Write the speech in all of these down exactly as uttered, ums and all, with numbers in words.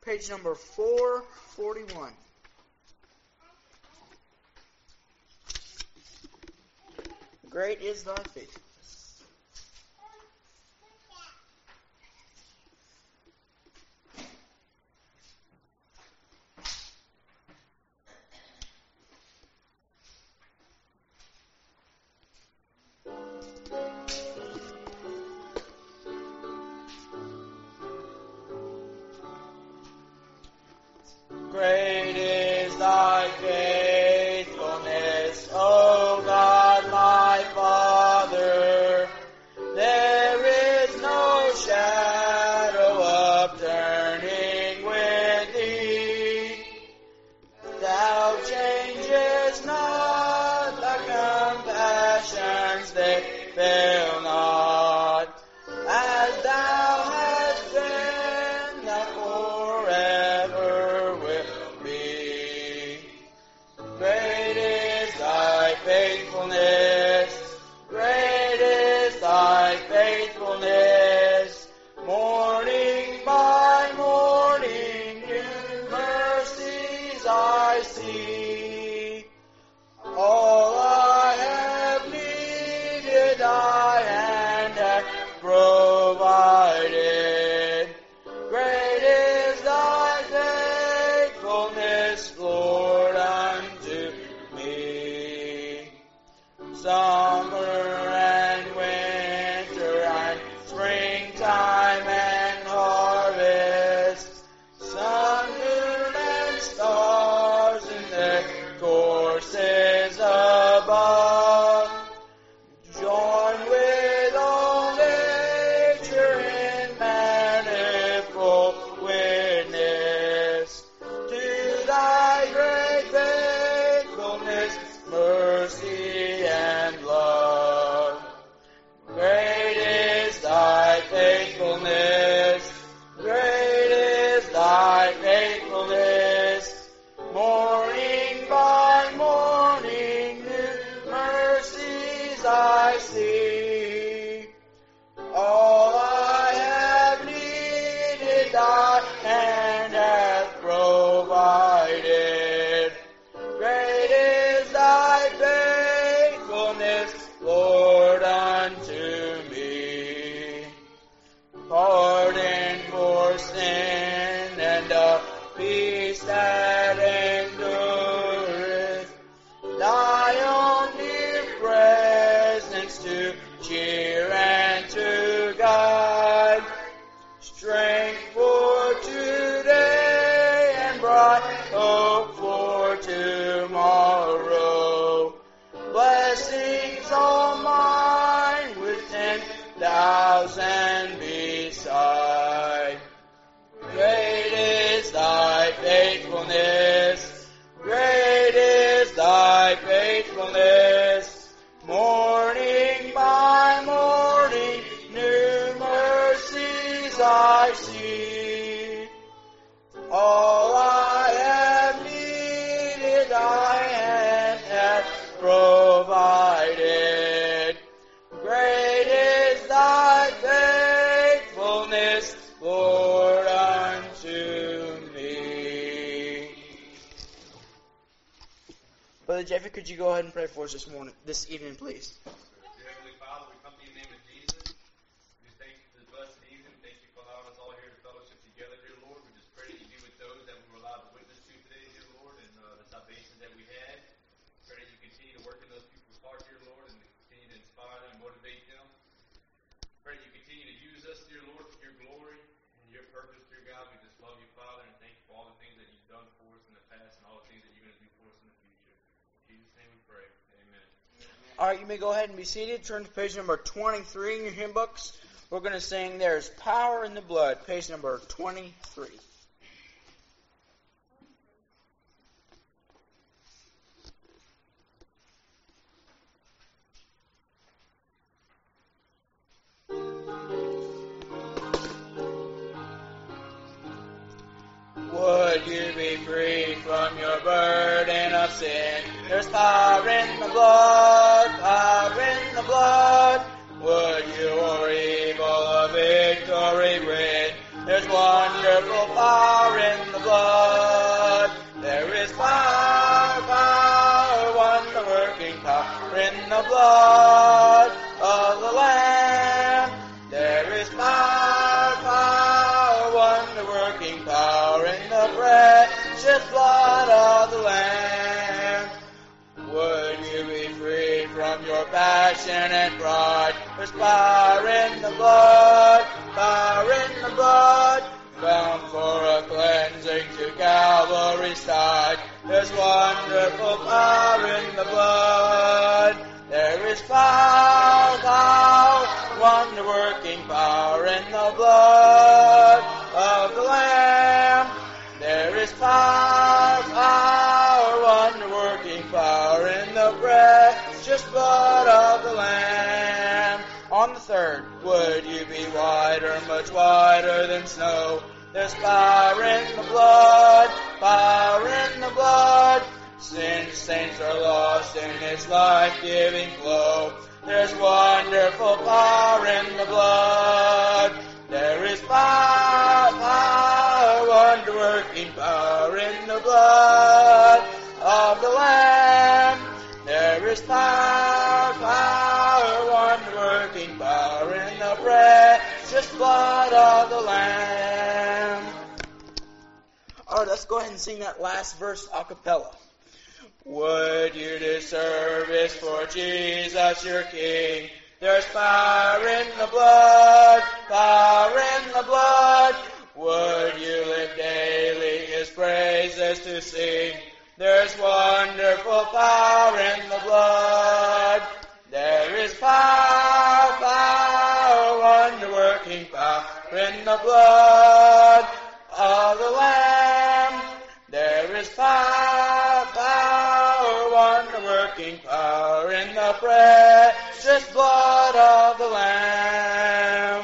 page number four forty-one. Great is thy faithfulness. Great is thy faithfulness, O God my Father. There is no shadow of turning with thee. Thou changest not, thy compassions they fail not. As thou hast been, thou forever will be. Great is thy faithfulness, great is thy faithfulness. Morning by morning, new mercies I see. All I have needed, thy hand hath provided. Great is thy faithfulness, Lord, unto me. Summer and winter and springtime and harvest, sun, moon, and stars in their courses above, join with all nature in manifold witness to thy great faithfulness, mercy, and love. Great is thy faithfulness, great is thy faithfulness. Morning by morning, new mercies I see. All I have needed, thy hand hath provided. Great is thy faithfulness, Lord, unto me. Pardon for sin and a peace that endureth, thy own near presence to cheer and to guide, strength for today and bright hope for tomorrow. Blessings all mine with ten thousand beside. Great is thy faithfulness, great is thy faithfulness. Morning by morning, new mercies I see. All I have needed, thy hand hath provided. Great is thy faithfulness, Lord, unto me. Brother Jeffrey, could you go ahead and pray for us this morning, this evening, please? Dear Heavenly Father, we come to you in the name of Jesus. We just thank you for this blessed evening. Thank you for allowing us all here to fellowship together, dear Lord. We just pray that you be with those that we were allowed to witness to today, dear Lord, and uh, the salvation that we had. Pray that you continue to work in those people's hearts, dear Lord, and continue to inspire them and motivate them. Pray that you continue to use us, dear Lord, for your glory and your purpose, dear God. We just love you, Father, and thank you for all the things that you've done for us in the past and all the things that you're going to do for us in the future. In Jesus' name we pray. Amen. All right, you may go ahead and be seated. Turn to page number twenty-three in your hymn books. We're going to sing There's Power in the Blood, page number twenty-three. Would you be free from your burden of sin? There's power in the blood, power in the blood. Would you or evil a victory win? There's wonderful power in blood of the Lamb. There is power, power, wonder-working power in the precious blood of the Lamb. Would you be free from your passion and pride? There's power in the blood, power in the blood, bound for a cleansing to Calvary's side. There's wonderful power in the blood. There is power, power, wonder-working power in the blood of the Lamb. There is power, power, wonder-working power in the precious blood of the Lamb. On the third, would you be whiter, much whiter than snow? There's power in the blood, power in the blood. Sin's saints are lost in its life-giving flow. There's wonderful power in the blood. There is power, power, wonder-working power in the blood of the Lamb. There is power, power, wonder-working power in the precious blood of the Lamb. All right, let's go ahead and sing that last verse a cappella. Would you do service for Jesus your King? There's power in the blood, power in the blood. Would you live daily His praises to sing? There's wonderful power in the blood. There is power, power, wonder-working power in the blood of the Lamb. There is power, power, wonder-working power in the precious blood of the Lamb.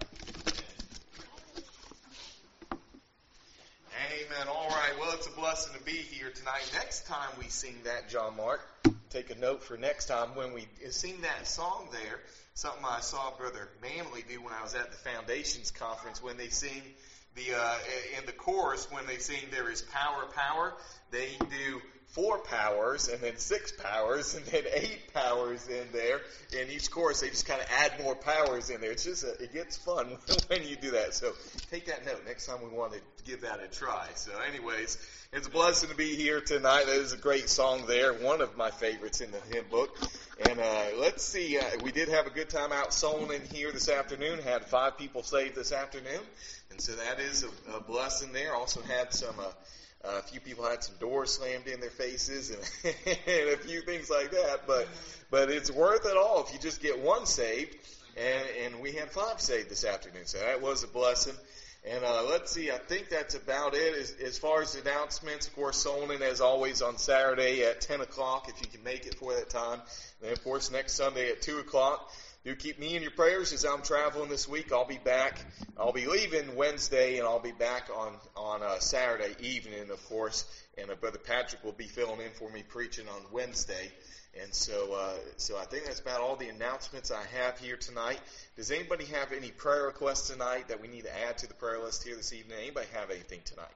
Amen. All right. Well, it's a blessing to be here tonight. Next time we sing that, John Mark, take a note for next time when we sing that song there. Something I saw Brother Manley do when I was at the Foundations Conference. When they sing the uh, in the chorus, when they sing "There is power, power," they do four powers and then six powers and then eight powers in there. In each chorus, they just kind of add more powers in there. It's just a, it gets fun when you do that. So take that note. Next time we want to give that a try. So anyways, it's a blessing to be here tonight. That is a great song there. One of my favorites in the hymn book. And uh, let's see, uh, we did have a good time out Solon here this afternoon. Had five people saved this afternoon. And so that is a, a blessing there. Also had some... Uh, Uh, a few people had some doors slammed in their faces and, and a few things like that, but but it's worth it all if you just get one saved, and, and we had five saved this afternoon, so that was a blessing. And uh, let's see, I think that's about it. As, as far as announcements, of course, Solon, as always, on Saturday at ten o'clock, if you can make it for that time. And then, of course, next Sunday at two o'clock. Do keep me in your prayers as I'm traveling this week. I'll be back. I'll be leaving Wednesday, and I'll be back on, on uh, Saturday evening, of course. And uh, Brother Patrick will be filling in for me preaching on Wednesday. And so uh, so I think that's about all the announcements I have here tonight. Does anybody have any prayer requests tonight that we need to add to the prayer list here this evening? Anybody have anything tonight?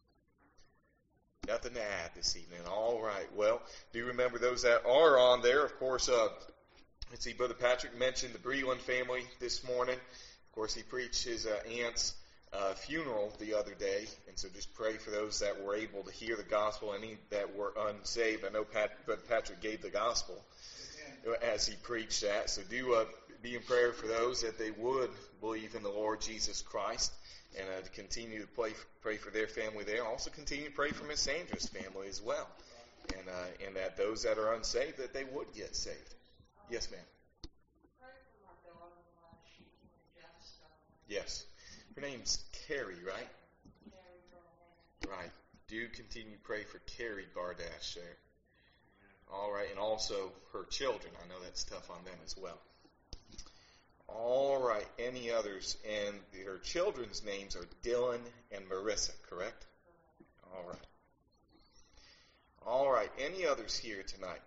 Nothing to add this evening. All right. Well, do remember those that are on there. Of course, uh, let's see, Brother Patrick mentioned the Breland family this morning. Of course, he preached his uh, aunt's uh, funeral the other day, and so just pray for those that were able to hear the gospel, any that were unsaved. I know Pat, Brother Patrick gave the gospel as he preached that, so do uh, be in prayer for those that they would believe in the Lord Jesus Christ, and uh, to continue to pray, pray for their family there. Also continue to pray for Miss Sandra's family as well, and uh, and that those that are unsaved, that they would get saved. Yes, ma'am. Yes. Her name's Carrie, right? Right. Do continue to pray for Carrie Bardash there. All right. And also her children. I know that's tough on them as well. All right. Any others? And her children's names are Dylan and Marissa, correct? All right. All right. Any others here tonight?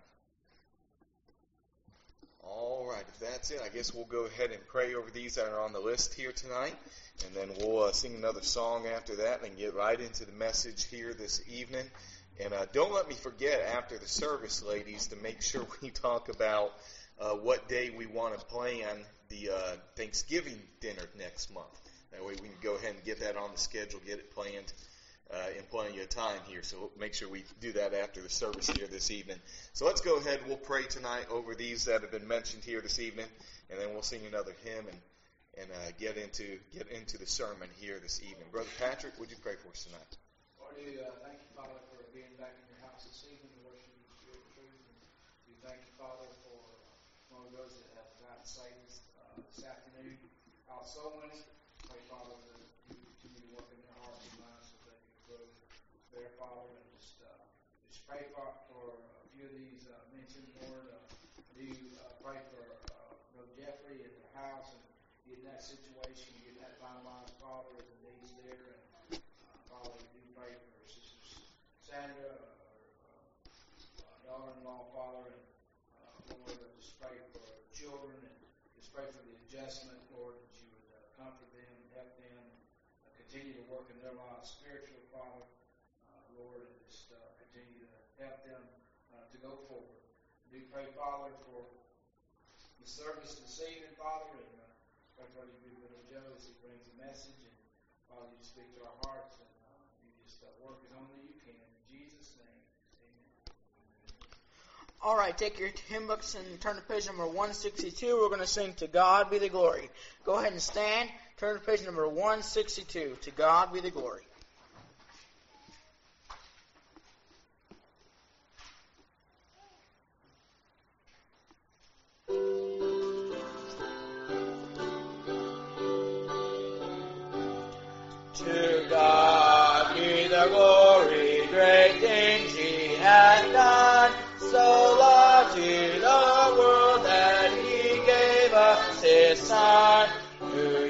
All right, if that's it, I guess we'll go ahead and pray over these that are on the list here tonight, and then we'll uh, sing another song after that and get right into the message here this evening. And uh, don't let me forget after the service, ladies, to make sure we talk about uh, what day we want to plan the uh, Thanksgiving dinner next month. That way we can go ahead and get that on the schedule, get it planned uh, in plenty of time here. So we'll make sure we do that after the service here this evening. So let's go ahead. We'll pray tonight over these that have been mentioned here this evening, and then we'll sing another hymn and and uh, get into get into the sermon here this evening. Brother Patrick, would you pray for us tonight? Lord, we uh, thank you, Father, for being back in your house this evening to worship in the Spirit of truth. And we thank you, Father, for uh, one of those that have gotten saved uh, this afternoon out soul winning. Pray, Father, that you continue to work in their hearts and minds so that they can grow there, Father. And just uh, just pray for, for a few of these uh, mentioned, Lord. Uh, do uh, pray for uh, Brother Jeffrey and their house and get that situation, get that finalized, Father, and the needs there. And uh, Father, we do pray for Sister Sandra, uh, uh, daughter-in-law, Father, and uh, Lord, I just pray for children and just pray for the adjustment, Lord, that you would uh, comfort them, help them, uh, continue to work in their lives spiritually, Father, uh, Lord, and just uh, continue to help them uh, to go forward. We do pray, Father, for the service this evening, Father, and uh, pray for you do Brother Joe as he brings a message, and Father, you speak to our hearts, and uh, you just uh, work as only you can. In Jesus' name, amen. All right, take your hymn books and turn to page number one sixty-two. We're going to sing To God Be the Glory. Go ahead and stand. Turn to page number one sixty-two. To God Be the Glory. To God be the glory, great things He hath done. So loved He the world that He gave us His Son, who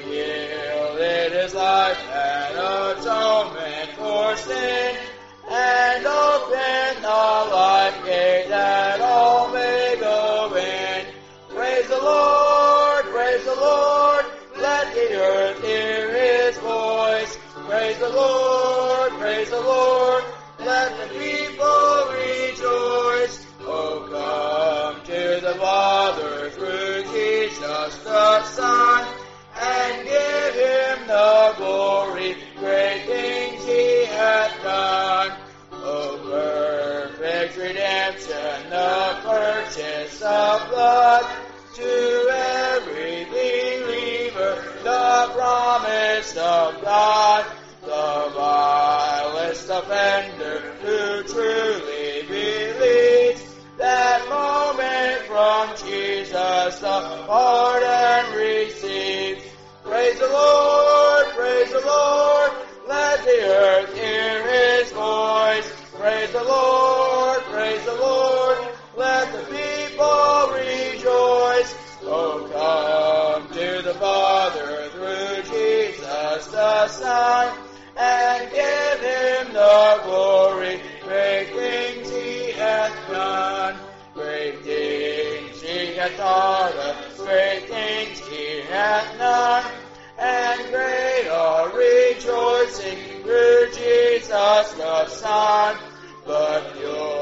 yielded His life an atonement for sin, and opened the life gate that all may go in. Praise the Lord, praise the Lord, let the earth hear His voice. Praise the Lord, praise the Lord, let the people rejoice. Oh, come to the Father through Jesus the Son, and give Him the glory, great things He hath done. Oh, perfect redemption, the purchase of blood, to every believer, the promise of God. The vilest offender who truly believes, that moment from Jesus the pardon receives. Praise the Lord, praise the Lord, let the earth hear His voice. Praise the Lord, praise the Lord, let the people rejoice. Oh, come to the Father through Jesus the Son, and give Him the glory, great things He hath done. Great things He hath taught us, great things He hath done, and great are rejoicing through Jesus the Son. But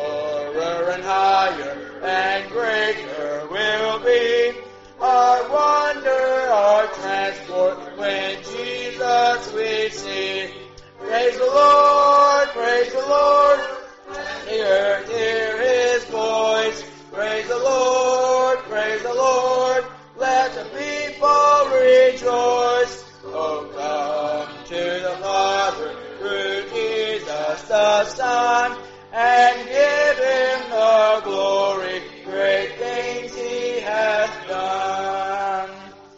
purer and higher and greater will be our wonder, our transport, when Jesus we see. Praise the Lord, praise the Lord, the earth hear His voice. Praise the Lord, praise the Lord, let the people rejoice. Oh, come to the Father through Jesus the Son, and give Him the glory, great things He hath done.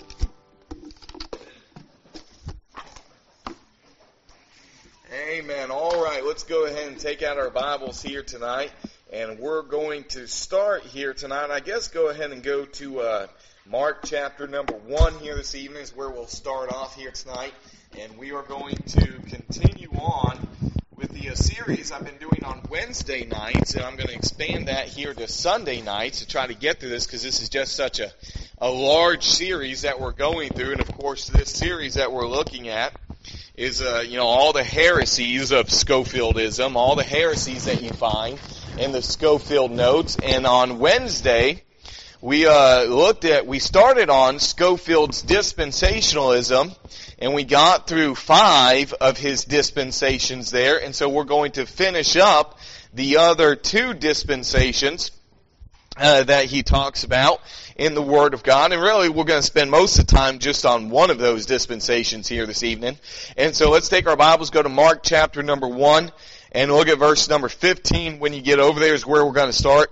Amen. All right, let's go ahead and take out our Bibles here tonight, and we're going to start here tonight. I guess go ahead and go to uh, Mark chapter number one here this evening is where we'll start off here tonight, and we are going to continue on with the uh, series I've been doing on Wednesday nights, and I'm going to expand that here to Sunday nights to try to get through this because this is just such a, a large series that we're going through, and of course this series that we're looking at is, uh, you know, all the heresies of Scofieldism, all the heresies that you find in the Scofield notes. And on Wednesday, we uh, looked at, we started on Scofield's dispensationalism, and we got through five of his dispensations there, and so we're going to finish up the other two dispensations uh, that he talks about in the Word of God. And really, we're going to spend most of the time just on one of those dispensations here this evening. And so let's take our Bibles, go to Mark chapter number one, and look at verse number fifteen. When you get over there is where we're going to start.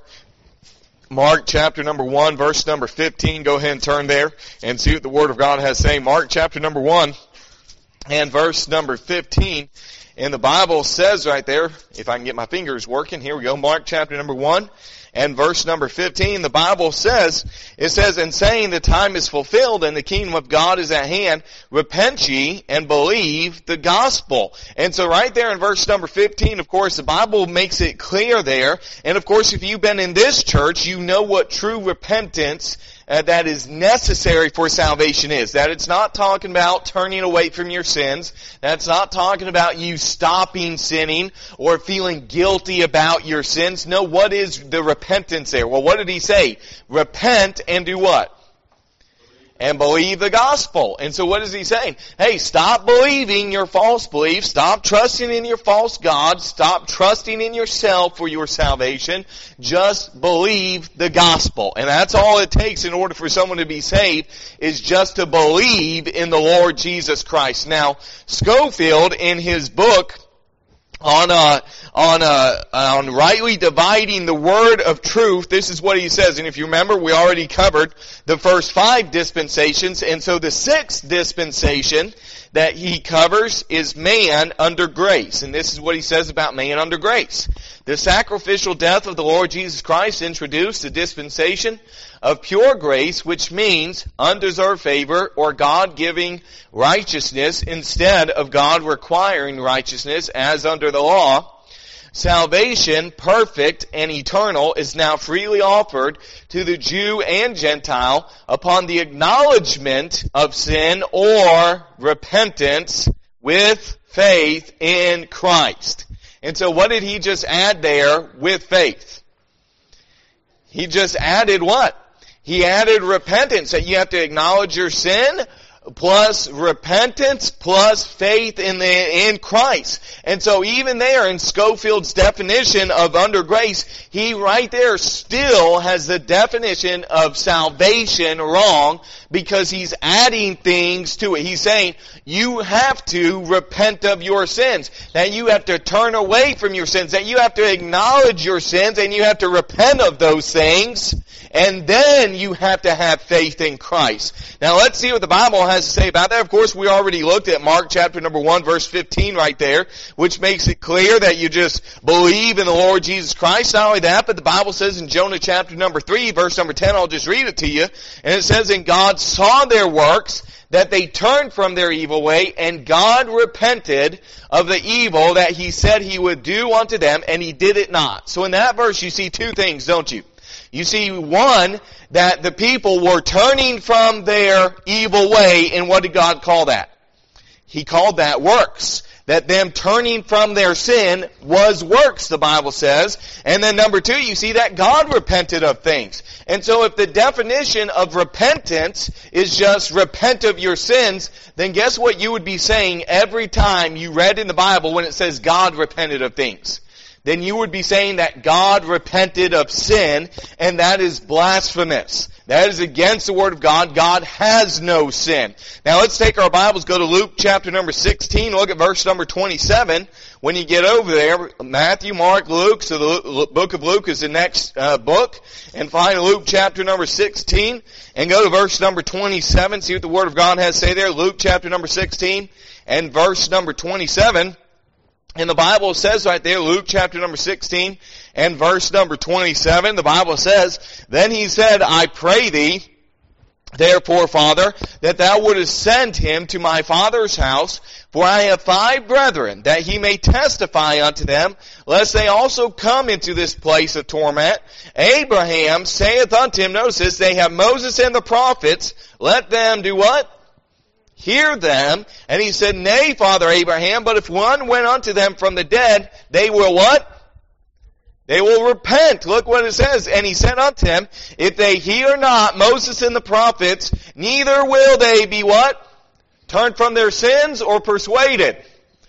Mark chapter number one, verse number fifteen. Go ahead and turn there and see what the Word of God has to say. Mark chapter number one and verse number fifteen. And the Bible says right there, if I can get my fingers working, here we go, Mark chapter number one and verse number fifteen, the Bible says, it says, "And saying the time is fulfilled and the kingdom of God is at hand, repent ye and believe the gospel." And so right there in verse number fifteen, of course, the Bible makes it clear there. And of course, if you've been in this church, you know what true repentance Uh, that is necessary for salvation is. That it's not talking about turning away from your sins. That's not talking about you stopping sinning or feeling guilty about your sins. No, what is the repentance there? Well, what did he say? Repent and do what? And believe the gospel. And so what is he saying? Hey, stop believing your false beliefs. Stop trusting in your false gods. Stop trusting in yourself for your salvation. Just believe the gospel. And that's all it takes in order for someone to be saved, is just to believe in the Lord Jesus Christ. Now, Scofield, in his book on uh, on uh, on rightly dividing the word of truth, this is what he says. And if you remember, we already covered the first five dispensations, and so the sixth dispensation that he covers is man under grace. And this is what he says about man under grace. The sacrificial death of the Lord Jesus Christ introduced the dispensation of pure grace, which means undeserved favor or God giving righteousness instead of God requiring righteousness as under the law. Salvation, perfect and eternal, is now freely offered to the Jew and Gentile upon the acknowledgement of sin or repentance with faith in Christ. And so what did he just add there with faith? He just added what? He added repentance, that you have to acknowledge your sin, plus repentance, plus faith in the in Christ. And so even there in Scofield's definition of under grace, he right there still has the definition of salvation wrong, because he's adding things to it. He's saying you have to repent of your sins, that you have to turn away from your sins, that you have to acknowledge your sins, and you have to repent of those things. And then you have to have faith in Christ. Now let's see what the Bible has to say about that. Of course, we already looked at Mark chapter number one, verse fifteen right there, which makes it clear that you just believe in the Lord Jesus Christ. Not only that, but the Bible says in Jonah chapter number three, verse number ten, I'll just read it to you. And it says, "And God saw their works, that they turned from their evil way, and God repented of the evil that he said he would do unto them, and he did it not." So in that verse you see two things, don't you? You see, one, that the people were turning from their evil way, and what did God call that? He called that works. That them turning from their sin was works, the Bible says. And then number two, you see that God repented of things. And so if the definition of repentance is just repent of your sins, then guess what you would be saying every time you read in the Bible when it says God repented of things? Then you would be saying that God repented of sin, and that is blasphemous. That is against the Word of God. God has no sin. Now let's take our Bibles, go to Luke chapter number sixteen, look at verse number twenty-seven. When you get over there, Matthew, Mark, Luke, so the book of Luke is the next uh, book, and find Luke chapter number sixteen, and go to verse number twenty-seven, see what the Word of God has to say there. Luke chapter number sixteen, and verse number twenty-seven. And the Bible says right there, Luke chapter number sixteen and verse number twenty-seven, the Bible says, "Then he said, I pray thee, therefore, Father, that thou wouldest send him to my father's house, for I have five brethren, that he may testify unto them, lest they also come into this place of torment. Abraham saith unto him," notice this, "they have Moses and the prophets, let them" do what? "Hear them." And he said, "Nay, Father Abraham, but if one went unto them from the dead, they will" what? They will repent. Look what it says. And he said unto them, if they hear not Moses and the prophets, neither will they be what? Turned from their sins or persuaded?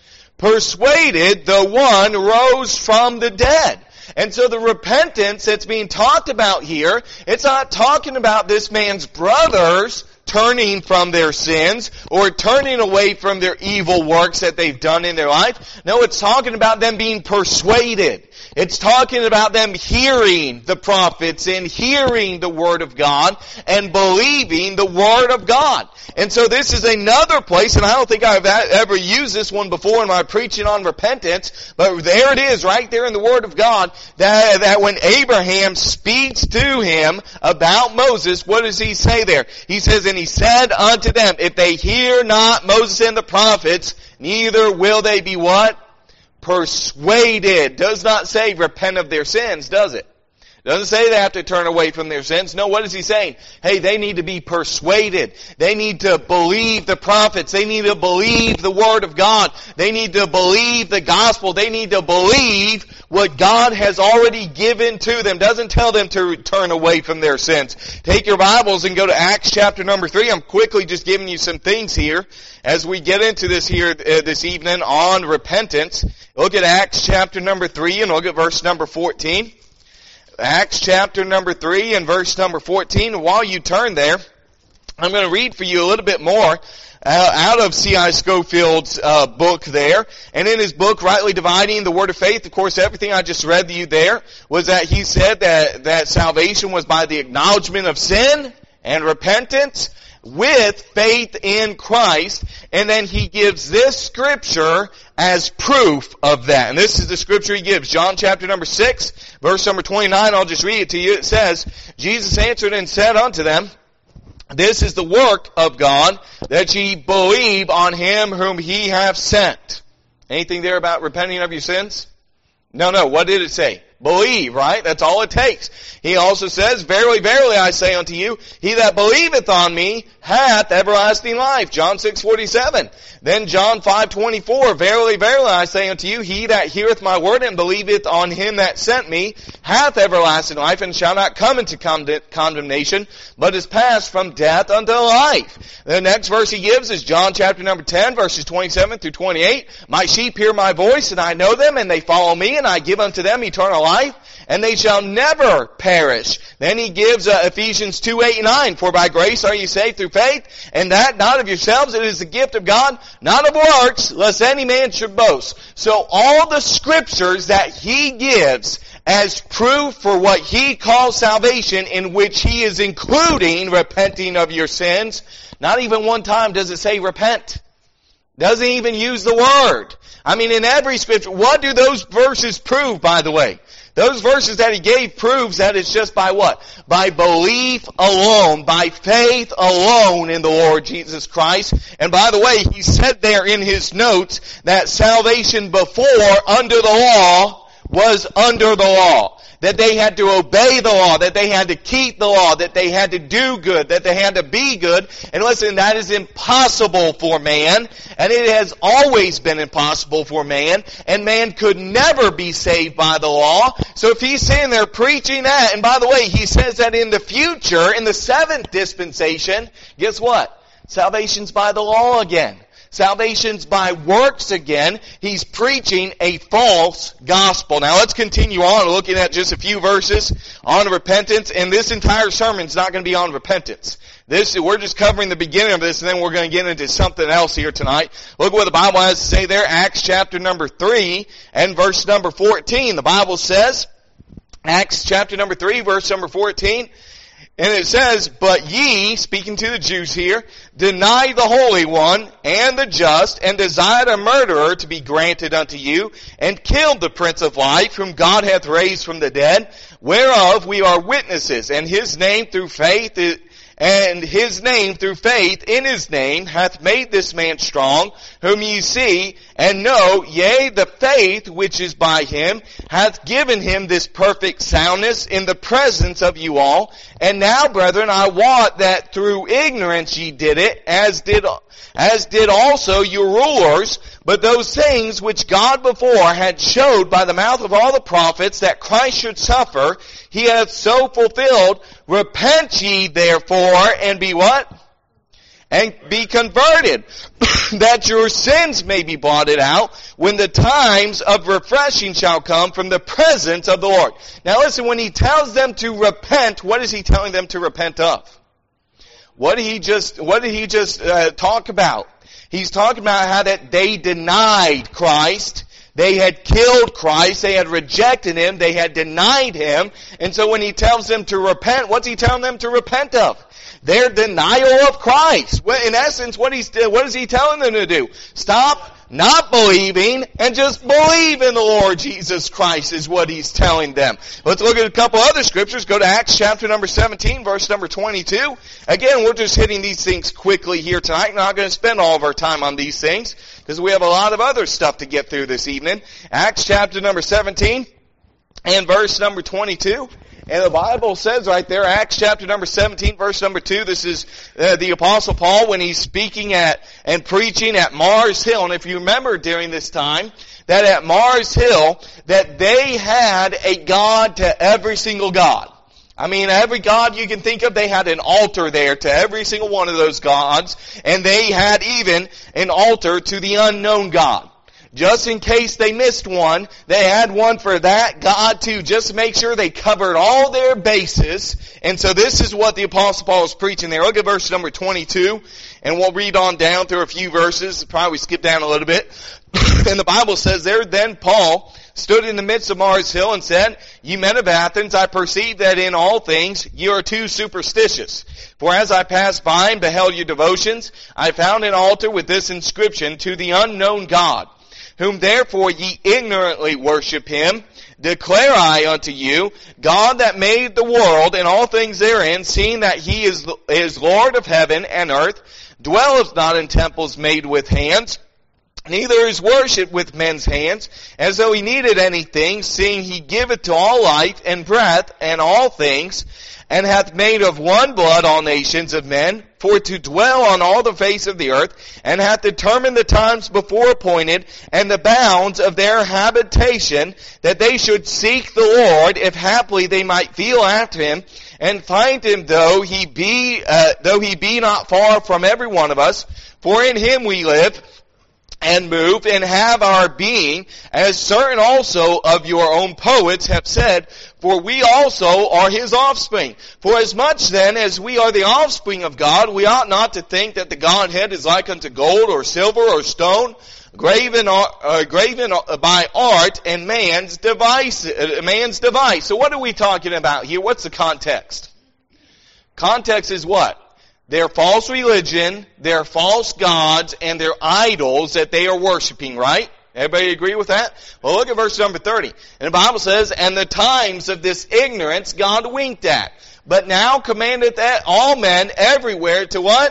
Persuaded, the one rose from the dead. And so the repentance that's being talked about here, it's not talking about this man's brothers turning from their sins or turning away from their evil works that they've done in their life. No, it's talking about them being persuaded. It's talking about them hearing the prophets and hearing the Word of God and believing the Word of God. And so this is another place, and I don't think I've ever used this one before in my preaching on repentance, but there it is right there in the Word of God, that, that when Abraham speaks to him about Moses, what does he say there? He says, and he said unto them, if they hear not Moses and the prophets, neither will they be what? Persuaded. Does not say repent of their sins, does it? Doesn't say they have to turn away from their sins. No, what is he saying? Hey, they need to be persuaded. They need to believe the prophets. They need to believe the Word of God. They need to believe the gospel. They need to believe what God has already given to them. Doesn't tell them to turn away from their sins. Take your Bibles and go to Acts chapter number three. I'm quickly just giving you some things here as we get into this here uh, this evening on repentance. Look at Acts chapter number three and look at verse number fourteen. Acts chapter number three and verse number fourteen. And while you turn there, I'm going to read for you a little bit more uh, out of C I Scofield's uh, book there. And in his book, Rightly Dividing the Word of Faith, of course, everything I just read to you there was that he said that, that salvation was by the acknowledgement of sin and repentance with faith in Christ. And then he gives this scripture as proof of that. And this is the scripture he gives. John chapter number six, verse number twenty-nine. I'll just read it to you. It says, Jesus answered and said unto them, this is the work of God, that ye believe on him whom he hath sent. Anything there about repenting of your sins? No, no. What did it say? Believe, right? That's all it takes. He also says, verily, verily, I say unto you, he that believeth on me hath everlasting life. John six forty-seven. Then John five twenty-four, verily, verily, I say unto you, he that heareth my word and believeth on him that sent me hath everlasting life, and shall not come into condemnation, but is passed from death unto life. The next verse he gives is John chapter number ten, verses twenty-seven through twenty-eight. My sheep hear my voice, and I know them, and they follow me, and I give unto them eternal life, and they shall never perish. Then he gives uh, Ephesians two, eight, and nine. For by grace are you saved through faith, and that not of yourselves, it is the gift of God, not of works, lest any man should boast. So all the scriptures that he gives as proof for what he calls salvation, in which he is including repenting of your sins, not even one time does it say repent. Doesn't even use the word. I mean, in every scripture, what do those verses prove, by the way? Those verses that he gave proves that it's just by what? By belief alone, by faith alone in the Lord Jesus Christ. And by the way, he said there in his notes that salvation before under the law was under the law. That they had to obey the law, that they had to keep the law, that they had to do good, that they had to be good. And listen, that is impossible for man, and it has always been impossible for man, and man could never be saved by the law. So if he's sitting there preaching that, and by the way, he says that in the future, in the seventh dispensation, guess what? Salvation's by the law again. Salvation's by works again. He's preaching a false gospel. Now let's continue on looking at just a few verses on repentance. And this entire sermon's not going to be on repentance. This, we're just covering the beginning of this, and then we're going to get into something else here tonight. Look what the Bible has to say there. Acts chapter number three and verse number fourteen. The Bible says, Acts chapter number three, verse number fourteen, and it says, but ye, speaking to the Jews here, deny the Holy One and the just, and desired a murderer to be granted unto you, and killed the Prince of Life, whom God hath raised from the dead, whereof we are witnesses, and his name through faith is, and his name through faith in his name hath made this man strong, whom ye see and know, yea, the faith which is by him hath given him this perfect soundness in the presence of you all. And now, brethren, I wot that through ignorance ye did it, as did as did also your rulers. But those things which God before had showed by the mouth of all the prophets that Christ should suffer, he hath so fulfilled. Repent ye therefore and be what? And be converted, that your sins may be blotted out when the times of refreshing shall come from the presence of the Lord. Now listen, when he tells them to repent, what is he telling them to repent of? What did he just, what did he just uh, talk about? He's talking about how that they denied Christ. They had killed Christ. They had rejected him. They had denied him. And so when he tells them to repent, what's he telling them to repent of? Their denial of Christ. In essence, what he's, what is he telling them to do? Stop not believing and just believe in the Lord Jesus Christ is what he's telling them. Let's look at a couple other scriptures. Go to Acts chapter number seventeen, verse number twenty-two. Again, we're just hitting these things quickly here tonight. We're not going to spend all of our time on these things because we have a lot of other stuff to get through this evening. Acts chapter number seventeen and verse number twenty-two. And the Bible says right there, Acts chapter number seventeen, verse number two, this is uh, the Apostle Paul when he's speaking at and preaching at Mars Hill. And if you remember during this time, that at Mars Hill, that they had a god to every single god. I mean, every god you can think of, they had an altar there to every single one of those gods. And they had even an altar to the unknown God. Just in case they missed one, they had one for that God too, just to make sure they covered all their bases. And so this is what the Apostle Paul is preaching there. Look at verse number twenty-two, and we'll read on down through a few verses. Probably skip down a little bit. And the Bible says there, then Paul stood in the midst of Mars Hill and said, Ye men of Athens, I perceive that in all things ye are too superstitious. For as I passed by and beheld your devotions, I found an altar with this inscription, To the unknown God. Whom therefore ye ignorantly worship him, declare I unto you, God that made the world and all things therein, seeing that he is, is Lord of heaven and earth, dwelleth not in temples made with hands, neither is worshipped with men's hands, as though he needed anything, seeing he giveth to all life and breath and all things, and hath made of one blood all nations of men, for to dwell on all the face of the earth, and hath determined the times before appointed, and the bounds of their habitation, that they should seek the Lord, if haply they might feel after him, and find him though he be, uh, though he be not far from every one of us, for in him we live, and move, and have our being, as certain also of your own poets have said, for we also are his offspring. For as much then as we are the offspring of God, we ought not to think that the Godhead is like unto gold or silver or stone, graven, uh, graven by art and man's device, uh, man's device. So what are we talking about here? What's the context? Context is what? Their false religion, their false gods, and their idols that they are worshiping, right? Everybody agree with that? Well, look at verse number thirty. And the Bible says, And the times of this ignorance God winked at, but now commandeth that all men everywhere to what?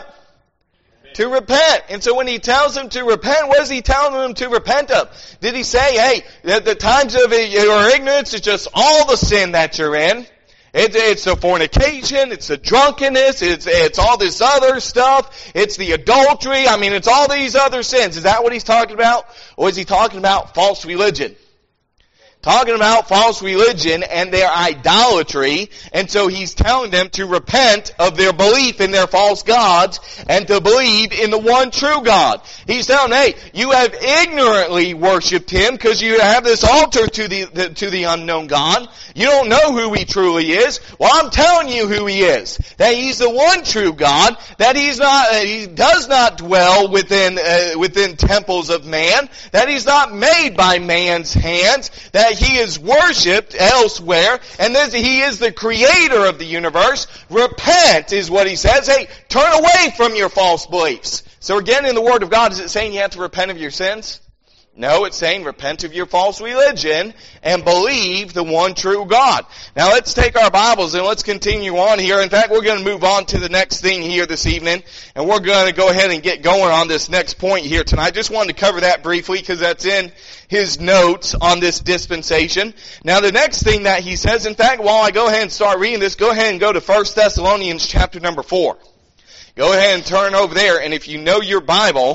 To repent. And so when he tells them to repent, what is he telling them to repent of? Did he say, hey, the, the times of your ignorance is just all the sin that you're in? It's, it's the fornication, it's the drunkenness, it's, it's all this other stuff, it's the adultery, I mean it's all these other sins. Is that what he's talking about? Or is he talking about false religion? Talking about false religion and their idolatry, and so he's telling them to repent of their belief in their false gods and to believe in the one true God. He's telling them, hey, you have ignorantly worshipped him because you have this altar to the, the to the unknown God. You don't know who he truly is. Well, I'm telling you who he is. That he's the one true God. That he's not, uh, he does not dwell within uh, within temples of man. That he's not made by man's hands. That he is worshipped elsewhere, and this, he is the creator of the universe. Repent is what he says. Hey, turn away from your false beliefs. So again, in the Word of God, is it saying you have to repent of your sins? No, it's saying repent of your false religion and believe the one true God. Now let's take our Bibles and let's continue on here. In fact, we're going to move on to the next thing here this evening, and we're going to go ahead and get going on this next point here tonight. Just wanted to cover that briefly because that's in his notes on this dispensation. Now the next thing that he says, in fact, while I go ahead and start reading this, go ahead and go to First Thessalonians chapter number four. Go ahead and turn over there, and if you know your Bible,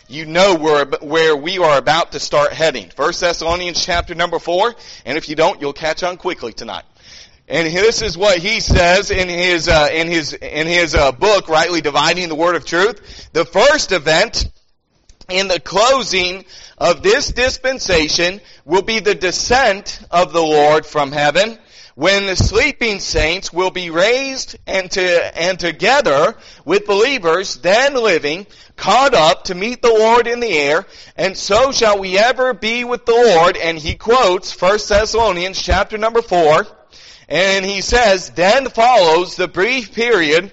you know where, where we are about to start heading. First Thessalonians chapter number four, and if you don't, you'll catch on quickly tonight. And this is what he says in his uh, in his in his uh, book, Rightly Dividing the Word of Truth. The first event in the closing of this dispensation will be the descent of the Lord from heaven, when the sleeping saints will be raised and to and together with believers then living, caught up to meet the Lord in the air, and so shall we ever be with the Lord. And he quotes First Thessalonians chapter number four. And he says, then follows the brief period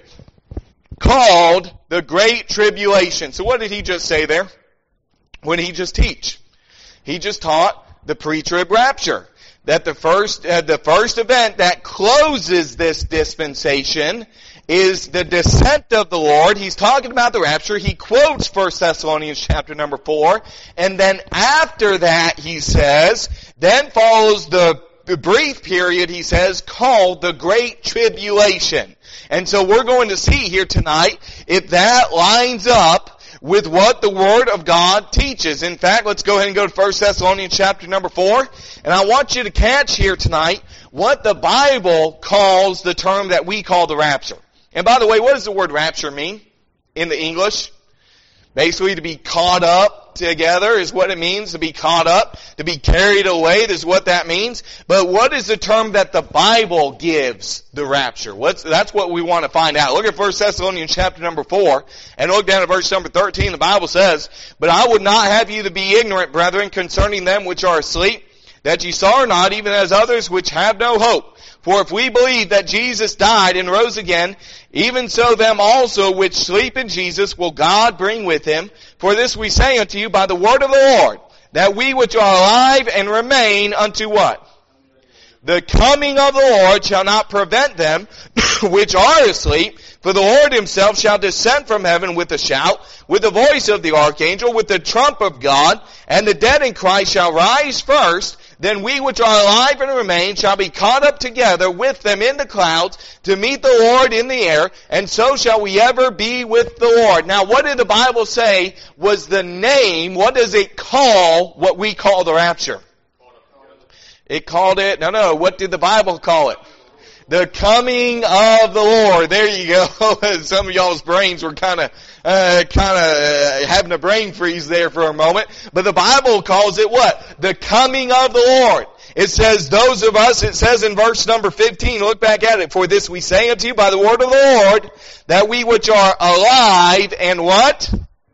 called the Great Tribulation. So what did he just say there? What did he just teach? He just taught the pre-trib rapture. That the first, uh, the first event that closes this dispensation is the descent of the Lord. He's talking about the rapture. He quotes First Thessalonians chapter number four. And then after that, he says, then follows the The brief period, he says, called the Great Tribulation. And so we're going to see here tonight if that lines up with what the Word of God teaches. In fact, let's go ahead and go to First Thessalonians chapter number four. And I want you to catch here tonight what the Bible calls the term that we call the rapture. And by the way, what does the word rapture mean in the English? Basically, to be caught up together is what it means, to be caught up, to be carried away is what that means. But what is the term that the Bible gives the rapture? What's, that's what we want to find out. Look at First Thessalonians chapter number four, and look down at verse number thirteen. The Bible says, but I would not have you to be ignorant, brethren, concerning them which are asleep, that ye sorrow not, even as others which have no hope. For if we believe that Jesus died and rose again, even so them also which sleep in Jesus will God bring with him. For this we say unto you by the word of the Lord, that we which are alive and remain unto what? The coming of the Lord shall not prevent them which are asleep. For the Lord himself shall descend from heaven with a shout, with the voice of the archangel, with the trump of God, and the dead in Christ shall rise first. Then we which are alive and remain shall be caught up together with them in the clouds to meet the Lord in the air, and so shall we ever be with the Lord. Now what did the Bible say was the name, what does it call what we call the rapture? It called it, no, no, what did the Bible call it? The coming of the Lord. There you go. Some of y'all's brains were kind of, uh, kind of uh, having a brain freeze there for a moment. But the Bible calls it what? The coming of the Lord. It says, those of us, it says in verse number fifteen, look back at it. For this we say unto you by the word of the Lord, that we which are alive and what?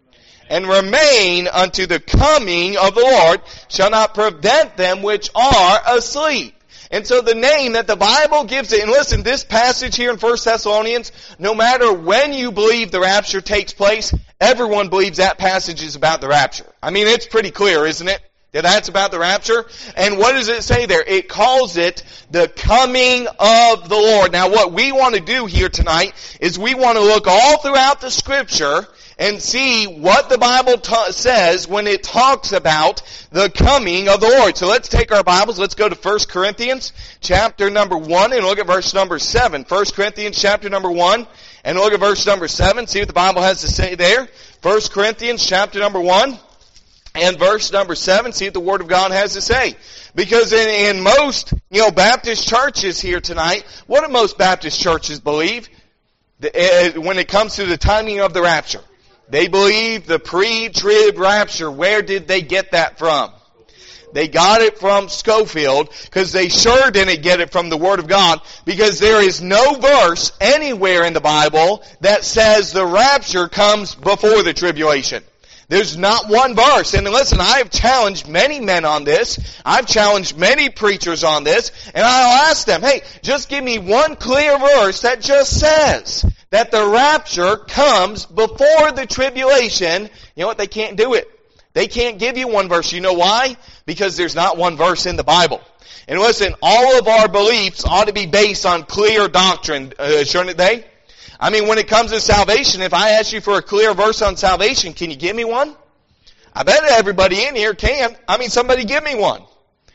And remain unto the coming of the Lord shall not prevent them which are asleep. And so the name that the Bible gives it, and listen, this passage here in First Thessalonians, no matter when you believe the rapture takes place, everyone believes that passage is about the rapture. I mean, it's pretty clear, isn't it? That that's about the rapture. And what does it say there? It calls it the coming of the Lord. Now what we want to do here tonight is we want to look all throughout the Scripture and see what the Bible ta- says when it talks about the coming of the Lord. So let's take our Bibles, let's go to First Corinthians chapter number one and look at verse number seven. First Corinthians chapter number one and look at verse number seven, see what the Bible has to say there. First Corinthians chapter number one and verse number seven, see what the Word of God has to say. Because in, in most, you know, Baptist churches here tonight, what do most Baptist churches believe the, uh, when it comes to the timing of the rapture? They believe the pre-trib rapture. Where did they get that from? They got it from Scofield, because they sure didn't get it from the Word of God, because there is no verse anywhere in the Bible that says the rapture comes before the tribulation. There's not one verse. And listen, I have challenged many men on this. I've challenged many preachers on this. And I'll ask them, hey, just give me one clear verse that just says that the rapture comes before the tribulation. You know what? They can't do it. They can't give you one verse. You know why? Because there's not one verse in the Bible. And listen, all of our beliefs ought to be based on clear doctrine, uh, shouldn't they? I mean, when it comes to salvation, if I ask you for a clear verse on salvation, can you give me one? I bet everybody in here can. I mean, somebody give me one.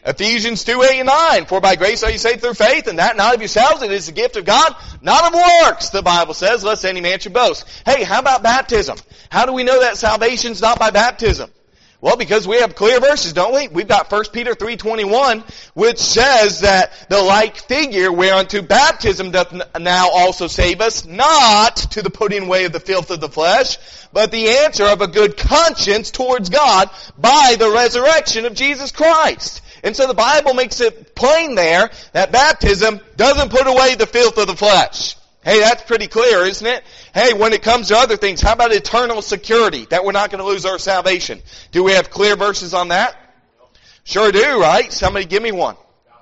Ephesians two, eight, and nine. For by grace are you saved through faith, and that not of yourselves, it is the gift of God, not of works, the Bible says, lest any man should boast. Hey, how about baptism? How do we know that salvation's not by baptism? Well, because we have clear verses, don't we? We've got First Peter three twenty-one, which says that the like figure whereunto baptism doth now also save us, not to the putting away of the filth of the flesh, but the answer of a good conscience towards God by the resurrection of Jesus Christ. And so the Bible makes it plain there that baptism doesn't put away the filth of the flesh. Hey, that's pretty clear, isn't it? Hey, when it comes to other things, how about eternal security, that we're not going to lose our salvation? Do we have clear verses on that? Sure do, right? Somebody give me one.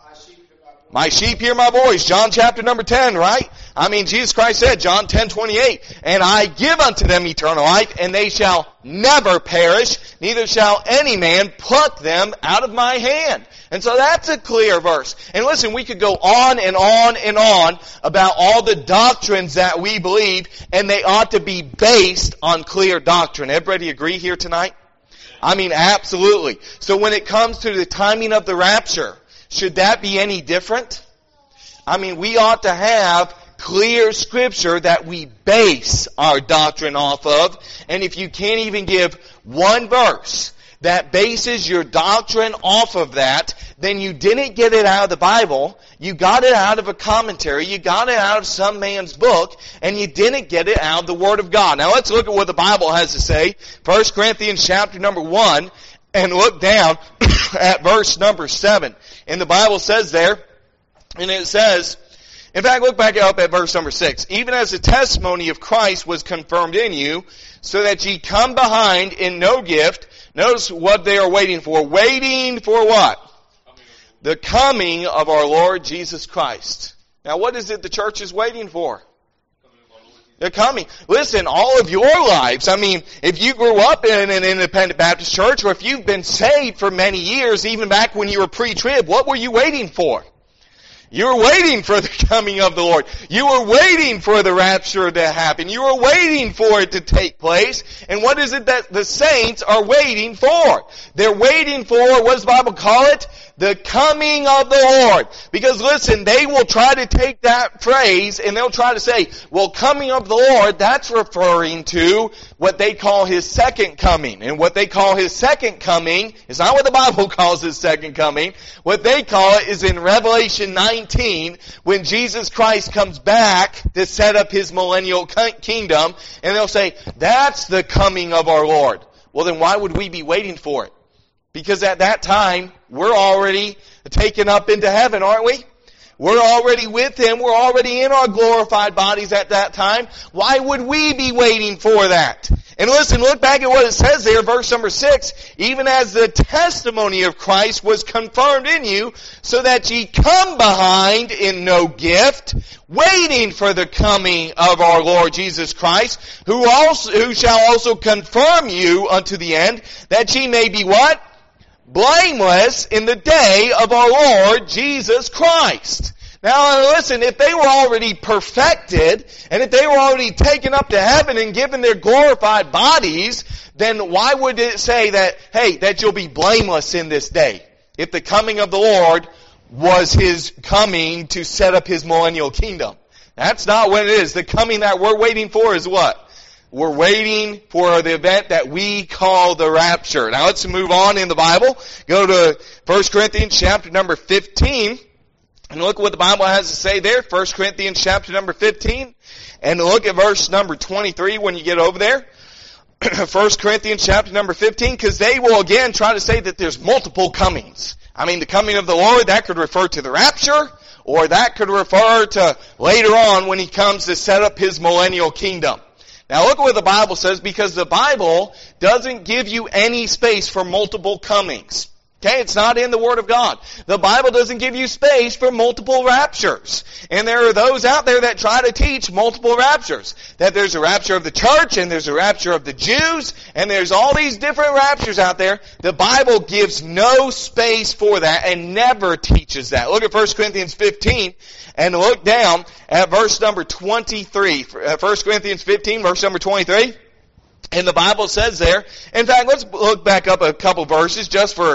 My sheep hear my voice. John chapter number ten, right? I mean, Jesus Christ said, John ten twenty-eight, and I give unto them eternal life, and they shall never perish, neither shall any man pluck them out of my hand. And so that's a clear verse. And listen, we could go on and on and on about all the doctrines that we believe, and they ought to be based on clear doctrine. Everybody agree here tonight? I mean, absolutely. So when it comes to the timing of the rapture, should that be any different? I mean, we ought to have clear scripture that we base our doctrine off of. And if you can't even give one verse that bases your doctrine off of that, then you didn't get it out of the Bible. You got it out of a commentary. You got it out of some man's book. And you didn't get it out of the Word of God. Now let's look at what the Bible has to say. First Corinthians chapter number one. And look down at verse number seven. And the Bible says there, and it says, in fact, look back up at verse number six. Even as the testimony of Christ was confirmed in you, so that ye come behind in no gift. Notice what they are waiting for. Waiting for what? The coming of our Lord Jesus Christ. Now what is it the church is waiting for? They're coming. Listen, all of your lives, I mean, if you grew up in an independent Baptist church, or if you've been saved for many years, even back when you were pre-trib, what were you waiting for? You were waiting for the coming of the Lord. You were waiting for the rapture to happen. You were waiting for it to take place. And what is it that the saints are waiting for? They're waiting for, what does the Bible call it? The coming of the Lord. Because listen, they will try to take that phrase and they'll try to say, well, coming of the Lord, that's referring to what they call His second coming. And what they call His second coming is not what the Bible calls His second coming. What they call it is in Revelation nineteen, when Jesus Christ comes back to set up His millennial kingdom, and they'll say, that's the coming of our Lord. Well, then why would we be waiting for it? Because at that time, we're already taken up into heaven, aren't we? We're already with Him. We're already in our glorified bodies at that time. Why would we be waiting for that? And listen, look back at what it says there, verse number six. Even as the testimony of Christ was confirmed in you, so that ye come behind in no gift, waiting for the coming of our Lord Jesus Christ, who also, who shall also confirm you unto the end, that ye may be what? Blameless in the day of our Lord Jesus Christ. Now listen, if they were already perfected, and if they were already taken up to heaven and given their glorified bodies, then why would it say that, hey, that you'll be blameless in this day? If the coming of the Lord was His coming to set up His millennial kingdom. That's not what it is. The coming that we're waiting for is what? We're waiting for the event that we call the rapture. Now let's move on in the Bible. Go to First Corinthians chapter number fifteen. And look what the Bible has to say there. First Corinthians chapter number fifteen. And look at verse number twenty-three when you get over there. First Corinthians chapter number fifteen. Because they will again try to say that there's multiple comings. I mean, the coming of the Lord, that could refer to the rapture. Or that could refer to later on when He comes to set up His millennial kingdom. Now look at what the Bible says, because the Bible doesn't give you any space for multiple comings. Okay, it's not in the Word of God. The Bible doesn't give you space for multiple raptures. And there are those out there that try to teach multiple raptures. That there's a rapture of the church, and there's a rapture of the Jews, and there's all these different raptures out there. The Bible gives no space for that and never teaches that. Look at First Corinthians fifteen, and look down at verse number twenty-three. First Corinthians fifteen, verse number twenty-three. And the Bible says there, in fact, let's look back up a couple verses just for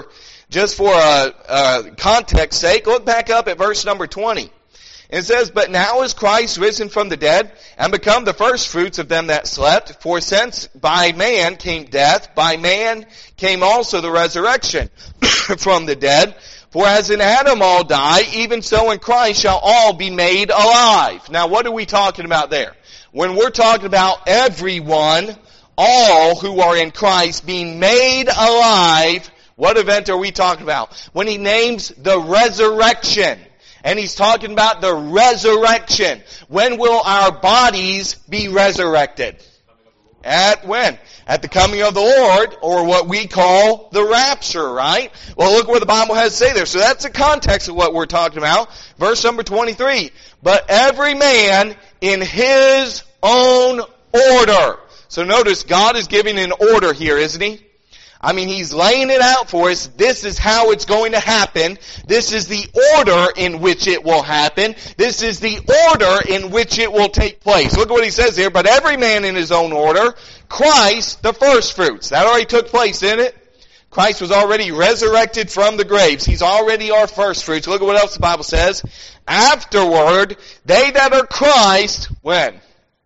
just for a, a context sake, look back up at verse number twenty. It says, "But now is Christ risen from the dead, and become the firstfruits of them that slept. For since by man came death, by man came also the resurrection from the dead. For as in Adam all die, even so in Christ shall all be made alive." Now what are we talking about there? When we're talking about everyone, all who are in Christ being made alive, what event are we talking about? When he names the resurrection. And he's talking about the resurrection. When will our bodies be resurrected? At when? At the coming of the Lord, or what we call the rapture, right? Well, look what the Bible has to say there. So that's the context of what we're talking about. Verse number twenty-three. "But every man in his own order." So notice God is giving an order here, isn't he? I mean, he's laying it out for us. This is how it's going to happen. This is the order in which it will happen. This is the order in which it will take place. Look at what he says here. "But every man in his own order, Christ the firstfruits." That already took place, didn't it? Christ was already resurrected from the graves. He's already our firstfruits. Look at what else the Bible says. "Afterward, they that are Christ," when?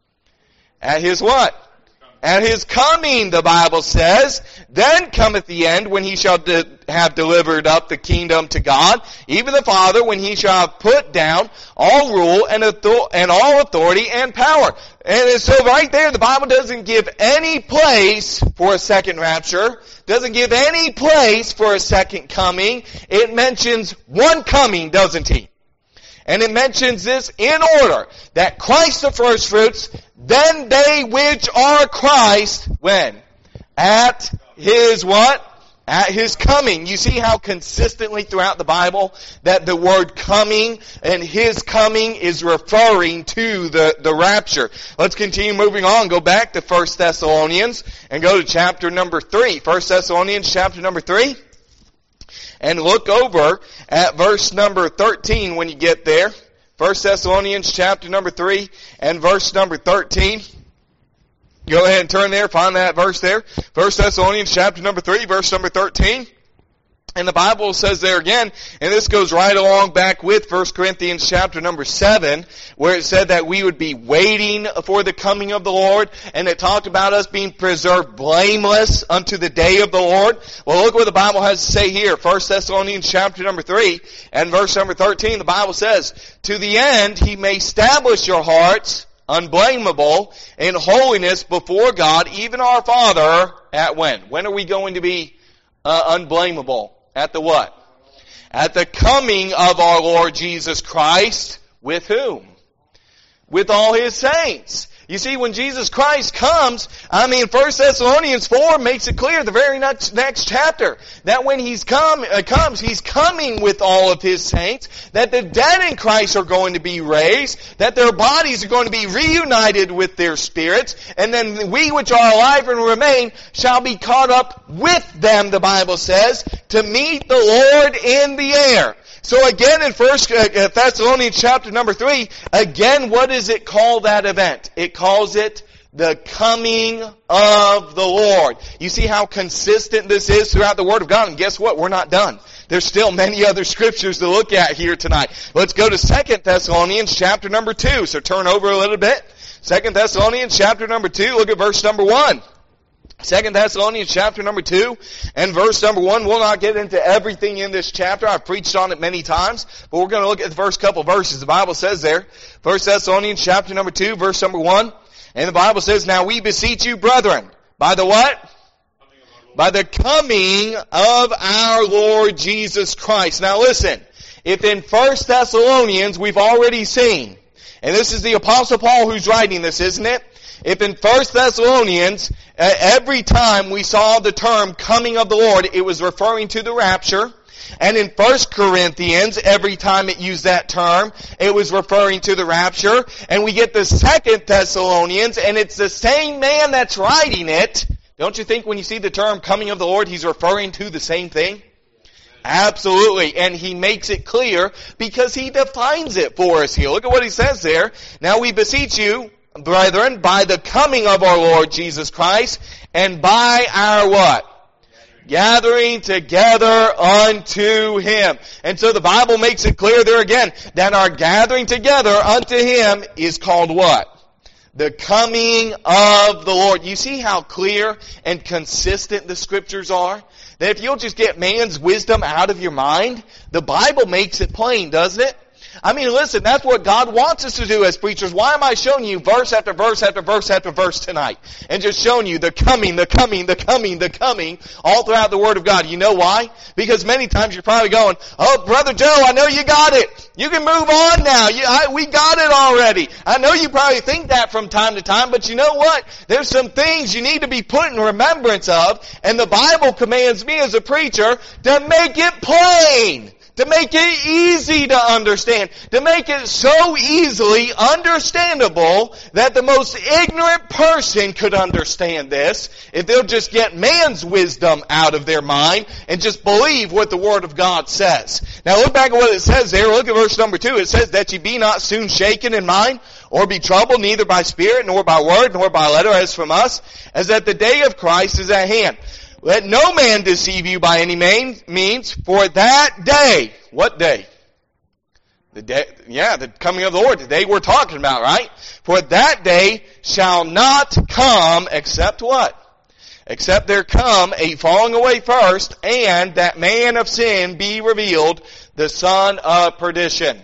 At his what? At his coming, the Bible says, "Then cometh the end, when he shall de- have delivered up the kingdom to God, even the Father, when he shall have put down all rule and, author- and all authority and power." And so right there, the Bible doesn't give any place for a second rapture, doesn't give any place for a second coming. It mentions one coming, doesn't he? And it mentions this in order, that Christ the firstfruits, then they which are Christ, when? At his what? At his coming. You see how consistently throughout the Bible that the word coming and his coming is referring to the, the rapture. Let's continue moving on. Go back to First Thessalonians and go to chapter number three. First Thessalonians chapter number three. And look over at verse number thirteen when you get there. First Thessalonians chapter number three and verse number thirteen. Go ahead and turn there, find that verse there. First Thessalonians chapter number three, verse number thirteen. And the Bible says there again, and this goes right along back with First Corinthians chapter number seven, where it said that we would be waiting for the coming of the Lord, and it talked about us being preserved blameless unto the day of the Lord. Well, look what the Bible has to say here. First Thessalonians chapter number three and verse number thirteen, the Bible says, "To the end he may establish your hearts unblameable in holiness before God, even our Father," at when? When are we going to be uh, unblameable? At the what? At the coming of our Lord Jesus Christ. With whom? With all his saints. You see, when Jesus Christ comes, I mean, First Thessalonians four makes it clear, the very next, next chapter, that when he's come, uh, comes, he's coming with all of his saints, that the dead in Christ are going to be raised, that their bodies are going to be reunited with their spirits, and then we which are alive and remain shall be caught up with them, the Bible says, to meet the Lord in the air. So again in First Thessalonians chapter number three, again what does it call that event? It calls it the coming of the Lord. You see how consistent this is throughout the Word of God, and guess what? We're not done. There's still many other scriptures to look at here tonight. Let's go to Second Thessalonians chapter number two. So turn over a little bit. Second Thessalonians chapter number two, look at verse number one. Second Thessalonians chapter number two and verse number one. We'll not get into everything in this chapter. I've preached on it many times, but we're going to look at the first couple verses. The Bible says there, First Thessalonians chapter number two, verse number one, and the Bible says, "Now we beseech you, brethren, by the what? By the coming of our Lord Jesus Christ." Now listen, if in First Thessalonians we've already seen, and this is the Apostle Paul who's writing this, isn't it? If in First Thessalonians, uh, every time we saw the term coming of the Lord, it was referring to the rapture. And in First Corinthians, every time it used that term, it was referring to the rapture. And we get the Second Thessalonians, and it's the same man that's writing it. Don't you think when you see the term coming of the Lord, he's referring to the same thing? Absolutely. And he makes it clear because he defines it for us here. Look at what he says there. "Now we beseech you, brethren, by the coming of our Lord Jesus Christ, and by our what? Gathering together unto Him. And so the Bible makes it clear there again that our gathering together unto Him is called what? The coming of the Lord. You see how clear and consistent the Scriptures are? That if you'll just get man's wisdom out of your mind, the Bible makes it plain, doesn't it? I mean, listen, that's what God wants us to do as preachers. Why am I showing you verse after verse after verse after verse tonight? And just showing you the coming, the coming, the coming, the coming, all throughout the Word of God. You know why? Because many times you're probably going, oh, Brother Joe, I know you got it. You can move on now. You, I, we got it already. I know you probably think that from time to time, but you know what? There's some things you need to be put in remembrance of, and the Bible commands me as a preacher to make it plain. To make it easy to understand. To make it so easily understandable that the most ignorant person could understand this if they'll just get man's wisdom out of their mind and just believe what the Word of God says. Now look back at what it says there. Look at verse number two. It says that ye be not soon shaken in mind or be troubled neither by spirit nor by word nor by letter as from us, as that the day of Christ is at hand. Let no man deceive you by any means, for that day, what day? The day, yeah, the coming of the Lord, the day we're talking about, right? For that day shall not come except what? Except there come a falling away first, and that man of sin be revealed, the son of perdition.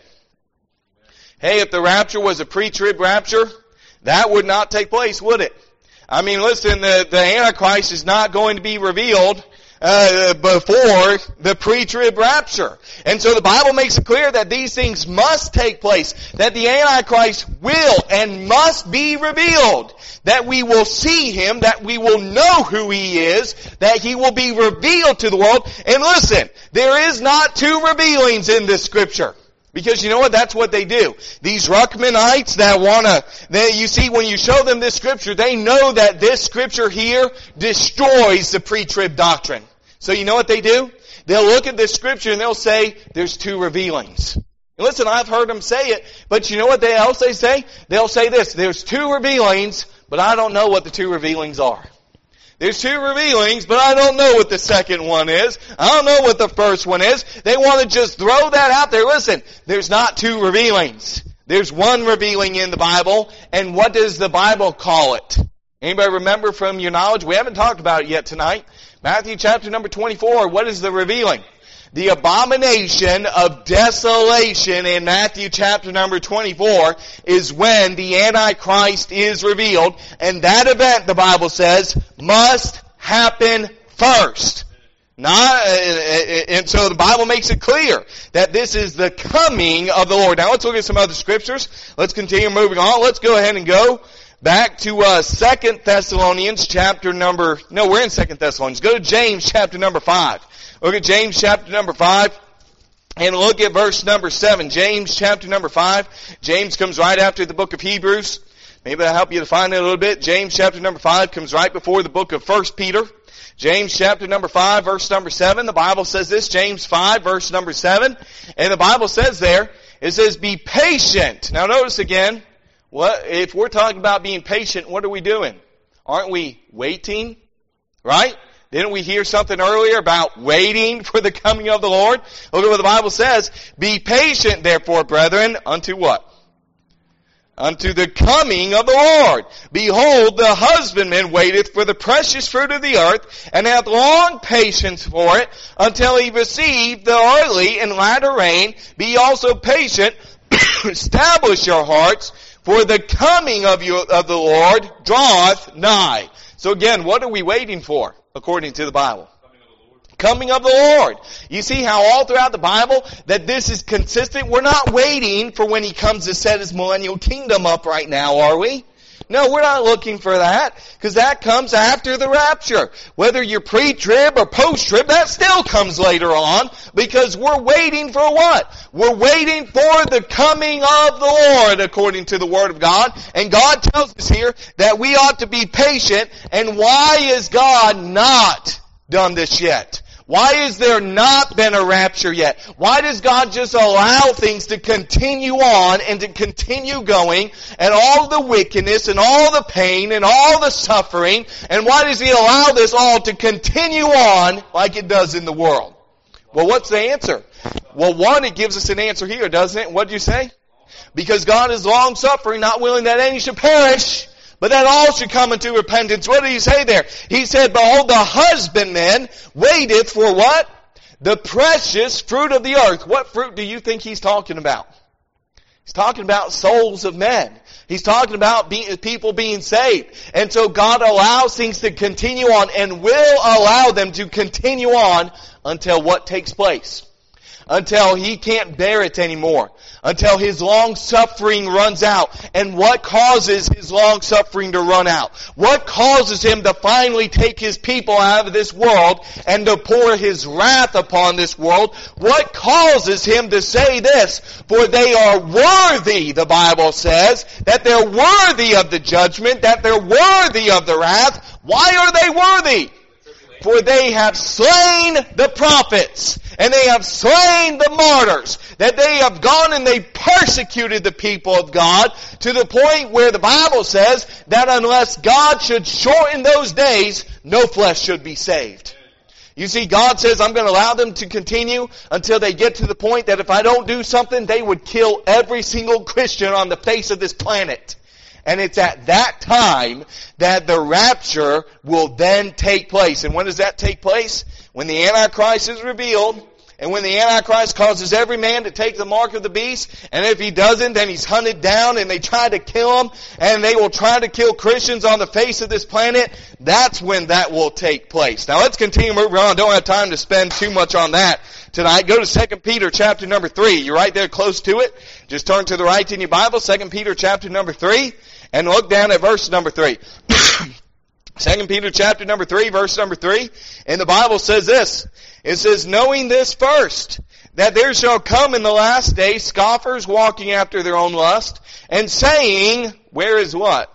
Hey, if the rapture was a pre-trib rapture, that would not take place, would it? I mean, listen, the, the Antichrist is not going to be revealed uh, before the pre-trib rapture. And so the Bible makes it clear that these things must take place, that the Antichrist will and must be revealed, that we will see him, that we will know who he is, that he will be revealed to the world. And listen, there is not two revealings in this scripture. Because you know what? That's what they do. These Ruckmanites that wanna, that you see when you show them this scripture, they know that this scripture here destroys the pre-trib doctrine. So you know what they do? They'll look at this scripture and they'll say, there's two revealings. And listen, I've heard them say it, but you know what they else they say? They'll say this, there's two revealings, but I don't know what the two revealings are. There's two revealings, but I don't know what the second one is. I don't know what the first one is. They want to just throw that out there. Listen, there's not two revealings. There's one revealing in the Bible, and what does the Bible call it? Anybody remember from your knowledge? We haven't talked about it yet tonight. Matthew chapter number twenty-four, what is the revealing? The abomination of desolation in Matthew chapter number twenty-four is when the Antichrist is revealed. And that event, the Bible says, must happen first. Not, and so the Bible makes it clear that this is the coming of the Lord. Now let's look at some other scriptures. Let's continue moving on. Let's go ahead and go back to uh, Second Thessalonians chapter number, no, we're in Second Thessalonians. Go to James chapter number five. Look at James chapter number five and look at verse number seven. James chapter number five. James comes right after the book of Hebrews. Maybe that'll help you to find it a little bit. James chapter number five comes right before the book of First Peter. James chapter number five, verse number seven. The Bible says this, James five, verse number seven. And the Bible says there, it says, be patient. Now notice again, what if we're talking about being patient, what are we doing? Aren't we waiting? Right? Didn't we hear something earlier about waiting for the coming of the Lord? Look at what the Bible says. Be patient, therefore, brethren, unto what? Unto the coming of the Lord. Behold, the husbandman waiteth for the precious fruit of the earth, and hath long patience for it, until he receive the early and latter rain. Be also patient, establish your hearts, for the coming of, you, of the Lord draweth nigh. So again, what are we waiting for, according to the Bible? Coming of the Lord. You see how all throughout the Bible that this is consistent? We're not waiting for when He comes to set His millennial kingdom up right now, are we? No, we're not looking for that, because that comes after the rapture. Whether you're pre-trib or post-trib, that still comes later on, because we're waiting for what? We're waiting for the coming of the Lord, according to the Word of God. And God tells us here that we ought to be patient. And why is God not done this yet? Why has there not been a rapture yet? Why does God just allow things to continue on and to continue going, and all the wickedness and all the pain and all the suffering, and why does He allow this all to continue on like it does in the world? Well, what's the answer? Well, one, it gives us an answer here, doesn't it? What did you say? Because God is long-suffering, not willing that any should perish, but that all should come into repentance. What did He say there? He said, behold, the husbandman waiteth for what? The precious fruit of the earth. What fruit do you think He's talking about? He's talking about souls of men. He's talking about be, people being saved. And so God allows things to continue on and will allow them to continue on until what takes place? Until He can't bear it anymore. Until His long suffering runs out. And what causes His long suffering to run out? What causes Him to finally take His people out of this world and to pour His wrath upon this world? What causes Him to say this? For they are worthy, the Bible says, that they're worthy of the judgment, that they're worthy of the wrath. Why are they worthy? For they have slain the prophets, and they have slain the martyrs, that they have gone and they persecuted the people of God to the point where the Bible says that unless God should shorten those days, no flesh should be saved. You see, God says, I'm going to allow them to continue until they get to the point that if I don't do something, they would kill every single Christian on the face of this planet. And it's at that time that the rapture will then take place. And when does that take place? When the Antichrist is revealed, and when the Antichrist causes every man to take the mark of the beast, and if he doesn't, then he's hunted down, and they try to kill him, and they will try to kill Christians on the face of this planet. That's when that will take place. Now let's continue moving on. Don't have time to spend too much on that tonight. Go to Second Peter chapter number three. You're right there close to it. Just turn to the right in your Bible, Second Peter chapter number three. And look down at verse number three. Second Peter chapter number three, verse number three. And the Bible says this. It says, knowing this first, that there shall come in the last days scoffers walking after their own lust, and saying, where is what?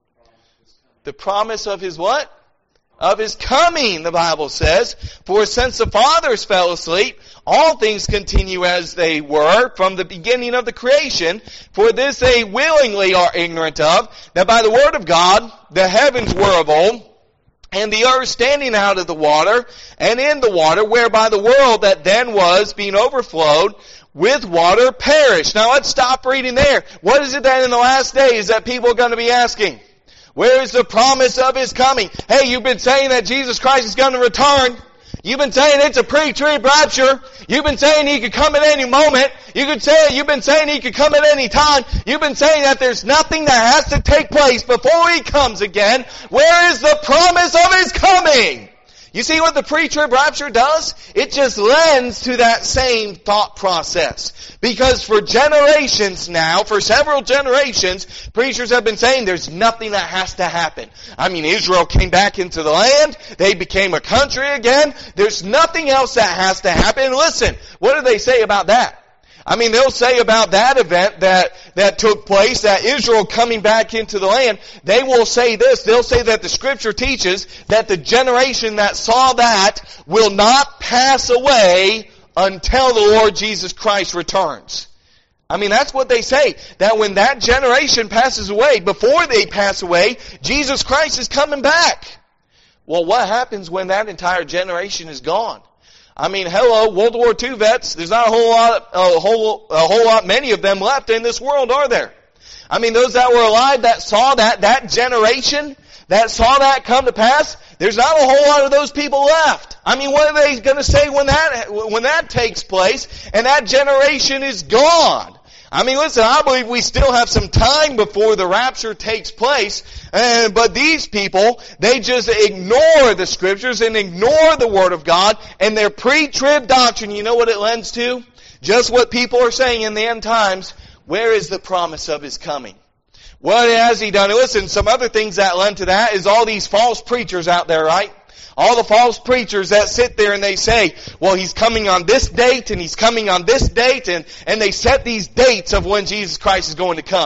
The promise of His what? Of His coming, the Bible says. For since the fathers fell asleep, all things continue as they were from the beginning of the creation. For this they willingly are ignorant of, that by the word of God the heavens were of old, and the earth standing out of the water, and in the water, whereby the world that then was, being overflowed with water, perished. Now let's stop reading there. What is it that in the last days that people are going to be asking? Where is the promise of His coming? Hey, you've been saying that Jesus Christ is going to return. You've been saying it's a pre-trib rapture. You've been saying He could come at any moment. You could say, you've been saying He could come at any time. You've been saying that there's nothing that has to take place before He comes again. Where is the promise of His coming? You see what the pre-trib rapture does? It just lends to that same thought process. Because for generations now, for several generations, preachers have been saying there's nothing that has to happen. I mean, Israel came back into the land. They became a country again. There's nothing else that has to happen. Listen, what do they say about that? I mean, they'll say about that event that, that took place, that Israel coming back into the land, they will say this, they'll say that the Scripture teaches that the generation that saw that will not pass away until the Lord Jesus Christ returns. I mean, that's what they say, that when that generation passes away, before they pass away, Jesus Christ is coming back. Well, what happens when that entire generation is gone? I mean, hello, World War Two vets, there's not a whole lot, a whole, a whole lot many of them left in this world, are there? I mean, those that were alive that saw that, that generation, that saw that come to pass, there's not a whole lot of those people left. I mean, what are they going to say when that, when that takes place and that generation is gone? I mean, listen, I believe we still have some time before the rapture takes place, uh, but these people, they just ignore the Scriptures and ignore the Word of God and their pre-trib doctrine. You know what it lends to? Just what people are saying in the end times. Where is the promise of His coming? What has He done? Listen, some other things that lend to that is all these false preachers out there, right? All the false preachers that sit there and they say, well, He's coming on this date and He's coming on this date, and, and they set these dates of when Jesus Christ is going to come.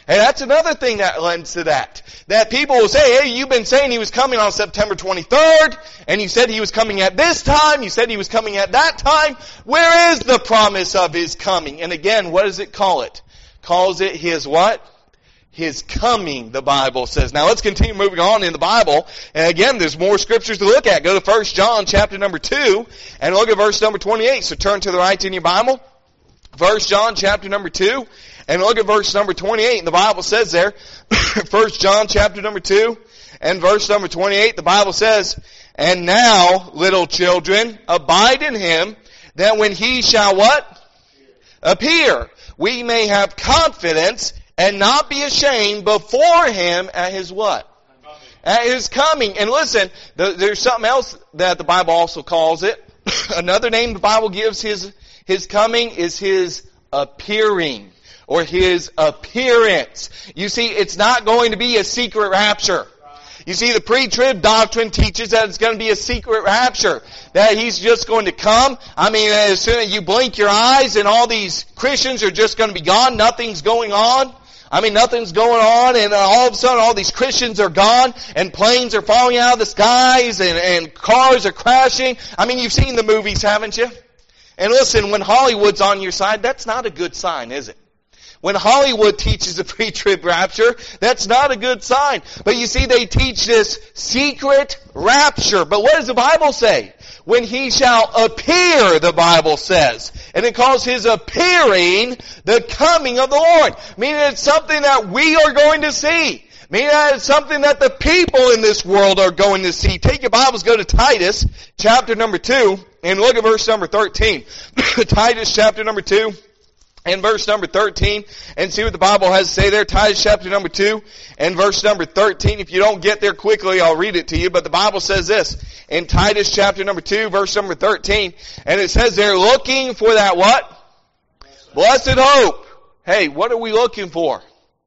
And that's another thing that lends to that. That people will say, hey, you've been saying he was coming on September twenty-third, and you said he was coming at this time, you said he was coming at that time. Where is the promise of his coming? And again, what does it call it? Calls it his what? His coming, the Bible says. Now let's continue moving on in the Bible. And again, there's more scriptures to look at. Go to First John chapter number two and look at verse number twenty-eight. So turn to the right in your Bible. First John chapter number two and look at verse number twenty-eight. And the Bible says there, First John chapter number two and verse number twenty-eight, the Bible says, and now, little children, abide in him, that when he shall what? Appear, we may have confidence and not be ashamed before him at his what? At his coming. And listen, there's something else that the Bible also calls it. Another name the Bible gives his, his coming is his appearing. Or his appearance. You see, it's not going to be a secret rapture. You see, the pre-trib doctrine teaches that it's going to be a secret rapture. That he's just going to come. I mean, as soon as you blink your eyes and all these Christians are just going to be gone, nothing's going on. I mean, nothing's going on, and all of a sudden all these Christians are gone, and planes are falling out of the skies, and, and cars are crashing. I mean, you've seen the movies, haven't you? And listen, when Hollywood's on your side, that's not a good sign, is it? When Hollywood teaches a pre-trib rapture, that's not a good sign. But you see, they teach this secret rapture. But what does the Bible say? When he shall appear, the Bible says. And it calls his appearing the coming of the Lord. Meaning it's something that we are going to see. Meaning that it's something that the people in this world are going to see. Take your Bibles, go to Titus, chapter number two, and look at verse number thirteen. Titus, chapter number two. And verse number thirteen, and see what the Bible has to say there. Titus chapter number two, and verse number thirteen. If you don't get there quickly, I'll read it to you. But the Bible says this, in Titus chapter number two, verse number thirteen, and it says there, looking for that what? Blessed hope. Hey, what are we looking for?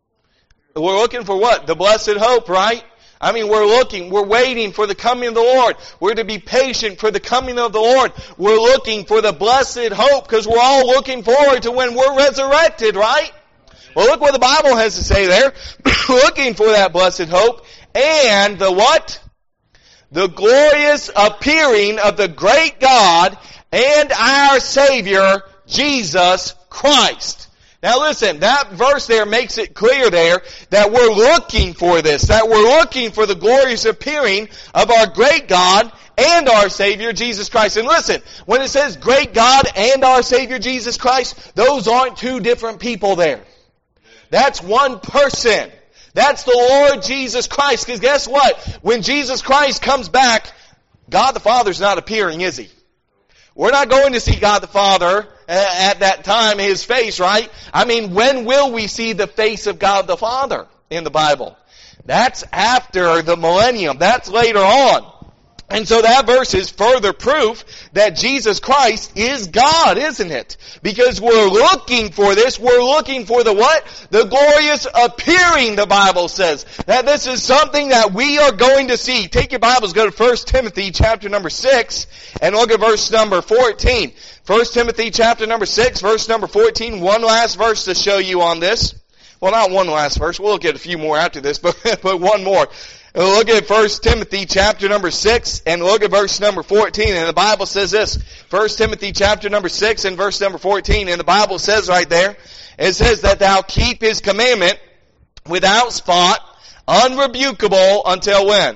We're looking for what? The blessed hope, right? I mean, we're looking, we're waiting for the coming of the Lord. We're to be patient for the coming of the Lord. We're looking for the blessed hope because we're all looking forward to when we're resurrected, right? Well, look what the Bible has to say there. Looking for that blessed hope and the what? The glorious appearing of the great God and our Savior, Jesus Christ. Now listen, that verse there makes it clear there that we're looking for this, that we're looking for the glorious appearing of our great God and our Savior, Jesus Christ. And listen, when it says great God and our Savior, Jesus Christ, those aren't two different people there. That's one person. That's the Lord Jesus Christ. Because guess what? When Jesus Christ comes back, God the Father's not appearing, is He? We're not going to see God the Father at that time, His face, right? I mean, when will we see the face of God the Father in the Bible? That's after the millennium. That's later on. And so that verse is further proof that Jesus Christ is God, isn't it? Because we're looking for this. We're looking for the what? The glorious appearing, the Bible says. That this is something that we are going to see. Take your Bibles, go to First Timothy chapter number six, and look at verse number fourteen. First Timothy chapter number six, verse number fourteen. One last verse to show you on this. Well, not one last verse. We'll look at a few more after this, but, but one more. Look at First Timothy chapter number six and look at verse number fourteen. And the Bible says this. First Timothy chapter number six and verse number fourteen. And the Bible says right there, it says that thou keep His commandment without spot, unrebukable until when?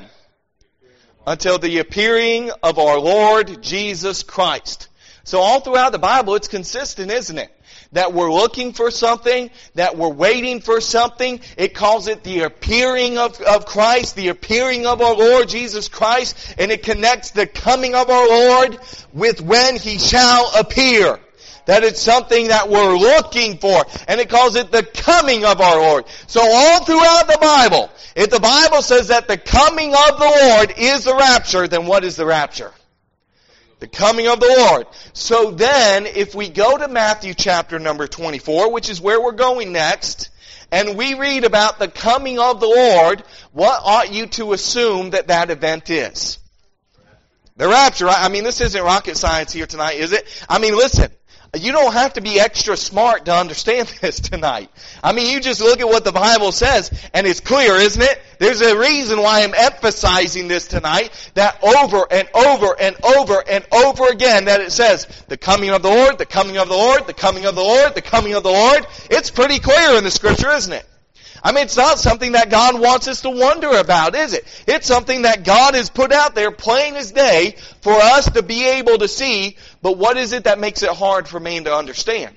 Until the appearing of our Lord Jesus Christ. So all throughout the Bible it's consistent, isn't it? That we're looking for something, that we're waiting for something. It calls it the appearing of, of Christ, the appearing of our Lord Jesus Christ, and it connects the coming of our Lord with when He shall appear. That it's something that we're looking for, and it calls it the coming of our Lord. So all throughout the Bible, if the Bible says that the coming of the Lord is the rapture, then what is the rapture? The coming of the Lord. So then, if we go to Matthew chapter number twenty-four, which is where we're going next, and we read about the coming of the Lord, what ought you to assume that that event is? The rapture. I mean, this isn't rocket science here tonight, is it? I mean, listen. You don't have to be extra smart to understand this tonight. I mean, you just look at what the Bible says, and it's clear, isn't it? There's a reason why I'm emphasizing this tonight, that over and over and over and over again, that it says, the coming of the Lord, the coming of the Lord, the coming of the Lord, the coming of the Lord. It's pretty clear in the Scripture, isn't it? I mean, it's not something that God wants us to wonder about, is it? It's something that God has put out there plain as day for us to be able to see. But what is it that makes it hard for man to understand?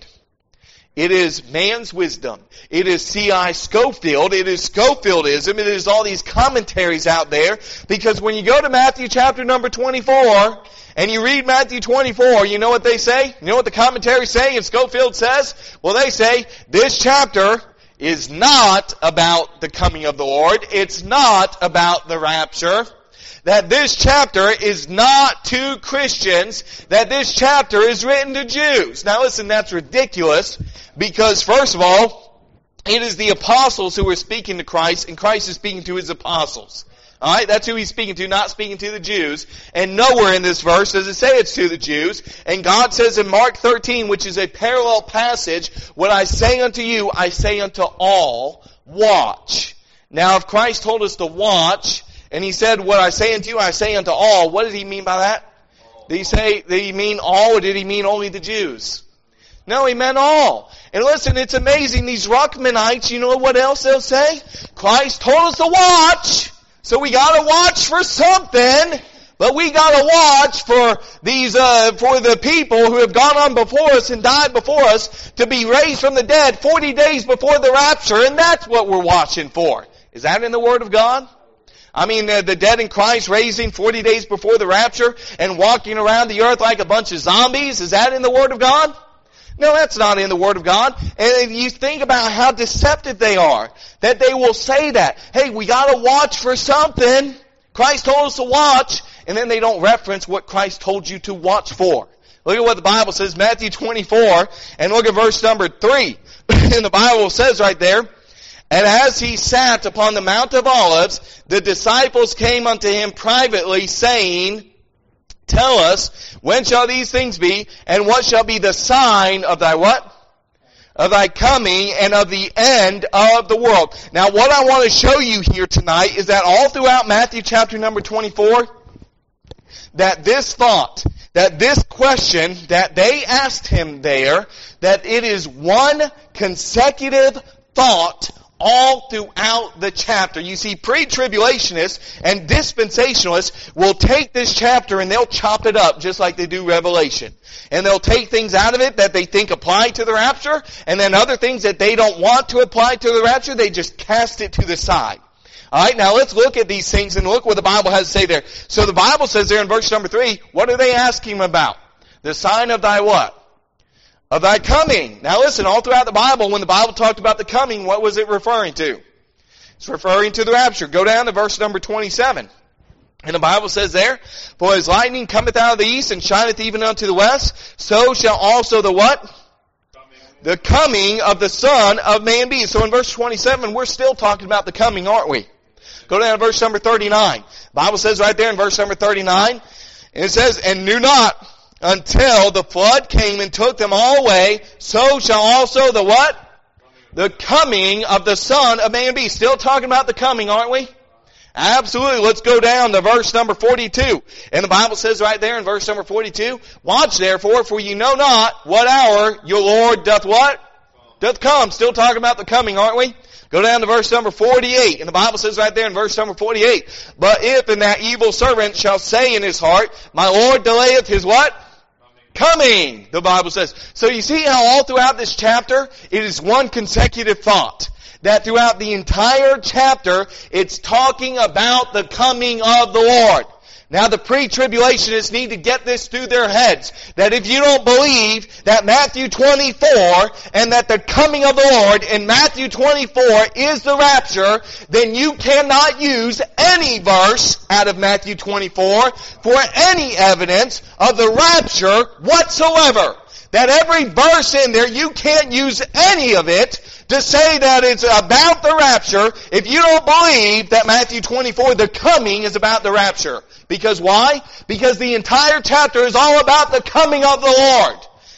It is man's wisdom. It is C I Scofield. It is Scofieldism. It is all these commentaries out there. Because when you go to Matthew chapter number twenty-four, and you read Matthew twenty-four, you know what they say? You know what the commentaries say and Scofield says? Well, they say, this chapter is not about the coming of the Lord. It's not about the rapture. That this chapter is not to Christians. That this chapter is written to Jews. Now listen, that's ridiculous because first of all, it is the apostles who are speaking to Christ and Christ is speaking to his apostles. Alright, that's who he's speaking to, not speaking to the Jews. And nowhere in this verse does it say it's to the Jews. And God says in Mark thirteen, which is a parallel passage, what I say unto you, I say unto all, watch. Now if Christ told us to watch, and he said, what I say unto you, I say unto all, what did he mean by that? Did he say, did he mean all, or did he mean only the Jews? No, he meant all. And listen, it's amazing, these Ruckmanites, you know what else they'll say? Christ told us to watch. So we gotta watch for something, but we gotta watch for these, uh, for the people who have gone on before us and died before us to be raised from the dead forty days before the rapture, and that's what we're watching for. Is that in the Word of God? I mean, uh, the dead in Christ raising forty days before the rapture and walking around the earth like a bunch of zombies, is that in the Word of God? No, that's not in the Word of God. And you think about how deceptive they are. That they will say that. Hey, we gotta watch for something. Christ told us to watch. And then they don't reference what Christ told you to watch for. Look at what the Bible says, Matthew twenty-four, and look at verse number three. And the Bible says right there, and as he sat upon the Mount of Olives, the disciples came unto him privately, saying, tell us, when shall these things be, and what shall be the sign of thy what? Of thy coming and of the end of the world. Now what I want to show you here tonight is that all throughout Matthew chapter number twenty-four, that this thought, that this question that they asked him there, that it is one consecutive thought all throughout the chapter. You see, pre-tribulationists and dispensationalists will take this chapter and they'll chop it up just like they do Revelation. And they'll take things out of it that they think apply to the rapture, and then other things that they don't want to apply to the rapture, they just cast it to the side. Alright, now let's look at these things and look what the Bible has to say there. So the Bible says there in verse number three, what are they asking him about? The sign of thy what? Of thy coming. Now listen, all throughout the Bible, when the Bible talked about the coming, what was it referring to? It's referring to the rapture. Go down to verse number twenty-seven. And the Bible says there, for as lightning cometh out of the east and shineth even unto the west, so shall also the what? Coming. The coming of the Son of Man be. So in verse twenty-seven, we're still talking about the coming, aren't we? Go down to verse number thirty-nine. The Bible says right there in verse number thirty-nine, and it says, and knew not until the flood came and took them all away, so shall also the what? The coming of the Son of Man be. Still talking about the coming, aren't we? Absolutely. Let's go down to verse number forty-two. And the Bible says right there in verse number forty-two, watch therefore, for you know not what hour your Lord doth what? Doth come. Still talking about the coming, aren't we? Go down to verse number forty-eight. And the Bible says right there in verse number forty-eight, but if and that evil servant shall say in his heart, my Lord delayeth his what? Coming, the Bible says. So you see how all throughout this chapter, it is one consecutive thought. That throughout the entire chapter, it's talking about the coming of the Lord. Now the pre-tribulationists need to get this through their heads. That if you don't believe that Matthew twenty-four and that the coming of the Lord in Matthew twenty-four is the rapture, then you cannot use any verse out of Matthew twenty-four for any evidence of the rapture whatsoever. That every verse in there, you can't use any of it to say that it's about the rapture if you don't believe that Matthew twenty-four, the coming, is about the rapture. Because why? Because the entire chapter is all about the coming of the Lord.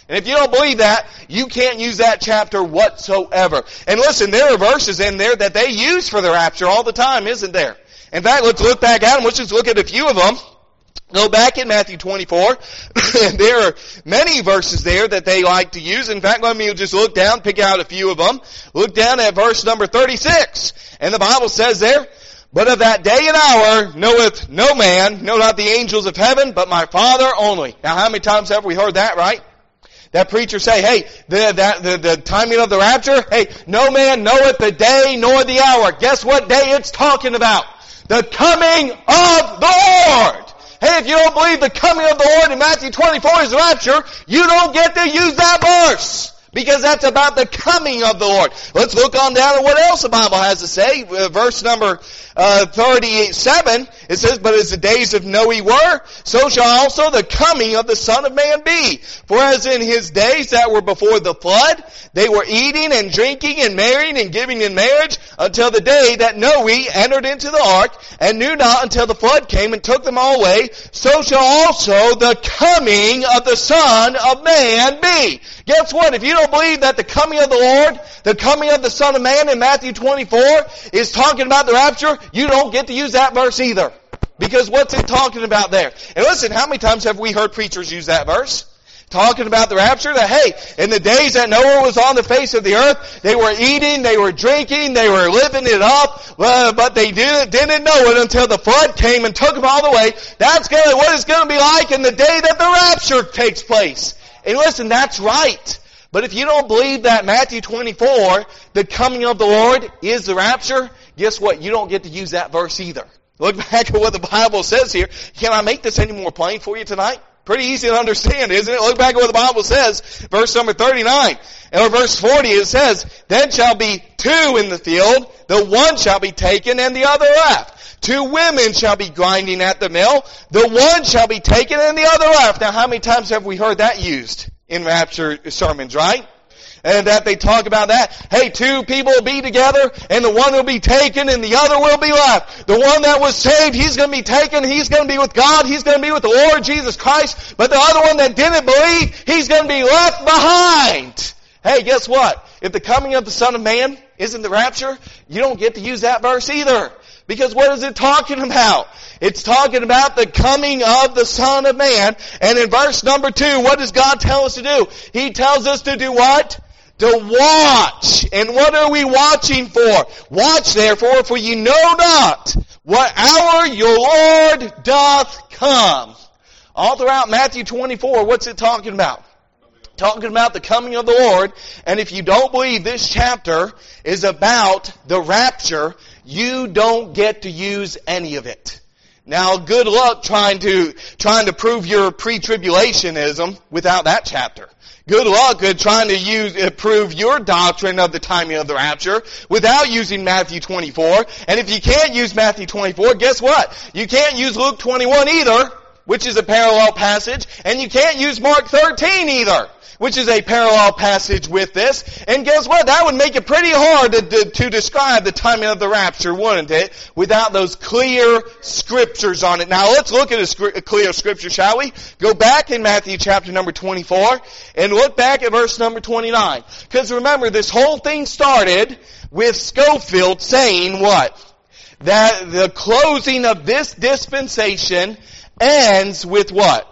And if you don't believe that, you can't use that chapter whatsoever. And listen, there are verses in there that they use for the rapture all the time, isn't there? In fact, let's look back at them. Let's just look at a few of them. Go back in Matthew twenty-four. There are many verses there that they like to use. In fact, let me just look down, pick out a few of them. Look down at verse number thirty-six. And the Bible says there, "But of that day and hour knoweth no man, no not the angels of heaven, but my Father only." Now how many times have we heard that, right? That preacher say, hey, the, that, the, the timing of the rapture, hey, no man knoweth the day nor the hour. Guess what day it's talking about? The coming of the Lord. Hey, if you don't believe the coming of the Lord in Matthew twenty-four is the rapture, you don't get to use that verse. Because that's about the coming of the Lord. Let's look on down at what else the Bible has to say. Uh, verse number uh, thirty-seven, it says, "But as the days of Noe were, so shall also the coming of the Son of Man be. For as in his days that were before the flood, they were eating and drinking and marrying and giving in marriage until the day that Noe entered into the ark and knew not until the flood came and took them all away, so shall also the coming of the Son of Man be." Guess what? If you don't believe that the coming of the Lord, the coming of the Son of Man in Matthew twenty-four is talking about the rapture, you don't get to use that verse either. Because what's it talking about there? And listen, how many times have we heard preachers use that verse? Talking about the rapture, that hey, in the days that Noah was on the face of the earth, they were eating, they were drinking, they were living it up, uh, but they didn't, didn't know it until the flood came and took them all the way. That's gonna, what it's going to be like in the day that the rapture takes place. And listen, that's right. But if you don't believe that Matthew twenty-four, the coming of the Lord, is the rapture, guess what? You don't get to use that verse either. Look back at what the Bible says here. Can I make this any more plain for you tonight? Pretty easy to understand, isn't it? Look back at what the Bible says. Verse number thirty-nine. Or verse forty, it says, "Then shall be two in the field, the one shall be taken and the other left. Two women shall be grinding at the mill, the one shall be taken and the other left." Now how many times have we heard that used in rapture sermons, right? And that they talk about that. Hey, two people will be together, and the one will be taken, and the other will be left. The one that was saved, he's going to be taken, he's going to be with God, he's going to be with the Lord Jesus Christ. But the other one that didn't believe, he's going to be left behind. Hey, guess what? If the coming of the Son of Man isn't the rapture, you don't get to use that verse either. Because what is it talking about? It's talking about the coming of the Son of Man. And in verse number two, what does God tell us to do? He tells us to do what? To watch. And what are we watching for? Watch therefore, for ye know not what hour your Lord doth come. All throughout Matthew twenty-four, what's it talking about? Talking about the coming of the Lord. And if you don't believe this chapter is about the rapture, you don't get to use any of it. Now, good luck trying to trying to prove your pre-tribulationism without that chapter. Good luck at trying to use uh, prove your doctrine of the timing of the rapture without using Matthew twenty-four. And if you can't use Matthew twenty-four, guess what? You can't use Luke twenty-one either, which is a parallel passage, and you can't use Mark thirteen either, which is a parallel passage with this. And guess what? That would make it pretty hard to, to, to describe the timing of the rapture, wouldn't it? Without those clear scriptures on it. Now let's look at a, scri- a clear scripture, shall we? Go back in Matthew chapter number twenty-four and look back at verse number twenty-nine. Because remember, this whole thing started with Scofield saying what? That the closing of this dispensation ends with what?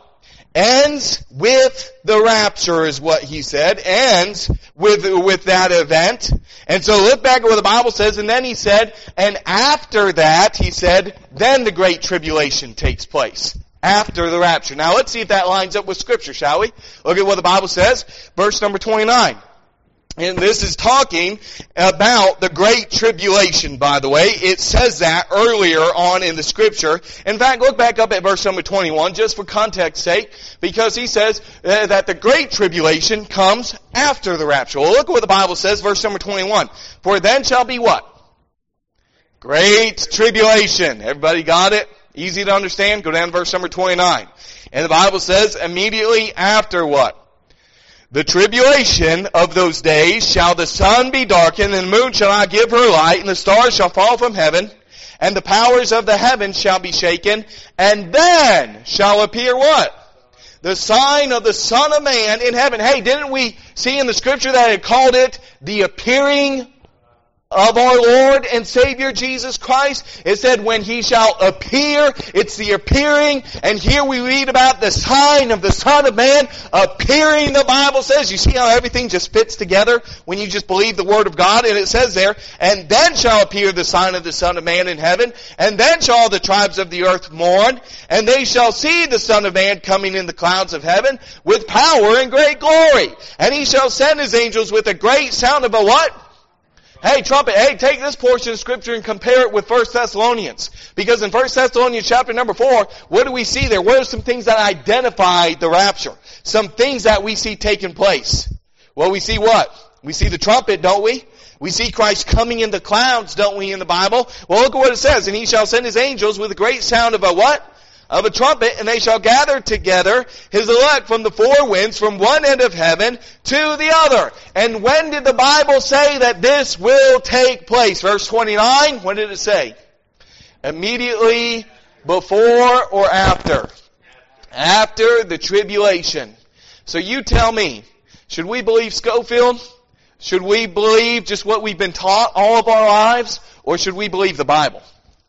Ends with the rapture is what he said. Ends with, with that event. And so look back at what the Bible says, and then he said, and after that, he said, then the great tribulation takes place. After the rapture. Now let's see if that lines up with Scripture, shall we? Look at what the Bible says. Verse number twenty-nine. And this is talking about the Great Tribulation, by the way. It says that earlier on in the Scripture. In fact, look back up at verse number twenty-one, just for context's sake, because he says uh, that the Great Tribulation comes after the rapture. Well, look at what the Bible says, verse number twenty-one. For then shall be what? Great Tribulation. Everybody got it? Easy to understand? Go down to verse number twenty-nine. And the Bible says, immediately after what? The tribulation of those days shall the sun be darkened, and the moon shall not give her light, and the stars shall fall from heaven, and the powers of the heavens shall be shaken, and then shall appear what? the sign of the Son of Man in heaven. Hey, didn't we see in the scripture that it called it the appearing of our Lord and Savior Jesus Christ? It said when He shall appear, it's the appearing, and here we read about the sign of the Son of Man appearing, the Bible says. You see how everything just fits together when you just believe the Word of God? And it says there, and then shall appear the sign of the Son of Man in heaven, and then shall the tribes of the earth mourn, and they shall see the Son of Man coming in the clouds of heaven with power and great glory. And He shall send His angels with a great sound of a what? Hey, trumpet, hey, take this portion of Scripture and compare it with First Thessalonians. Because in First Thessalonians chapter number four, what do we see there? What are some things that identify the rapture? Some things that we see taking place. Well, we see what? We see the trumpet, don't we? We see Christ coming in the clouds, don't we, in the Bible? Well, look at what it says. And He shall send His angels with a great sound of a what? Of a trumpet, and they shall gather together His elect from the four winds, from one end of heaven to the other. And when did the Bible say that this will take place? Verse twenty-nine, what did it say? Immediately before or after? After the tribulation. So you tell me, should we believe Schofield? Should we believe just what we've been taught all of our lives? Or should we believe the Bible?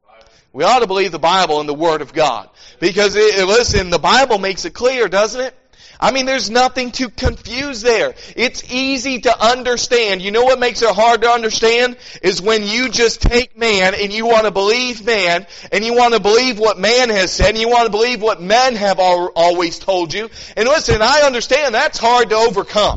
We ought to believe the Bible and the Word of God. Because, it, listen, the Bible makes it clear, doesn't it? I mean, there's nothing to confuse there. It's easy to understand. You know what makes it hard to understand? Is when you just take man and you want to believe man, and you want to believe what man has said, and you want to believe what men have al- always told you. And listen, I understand that's hard to overcome.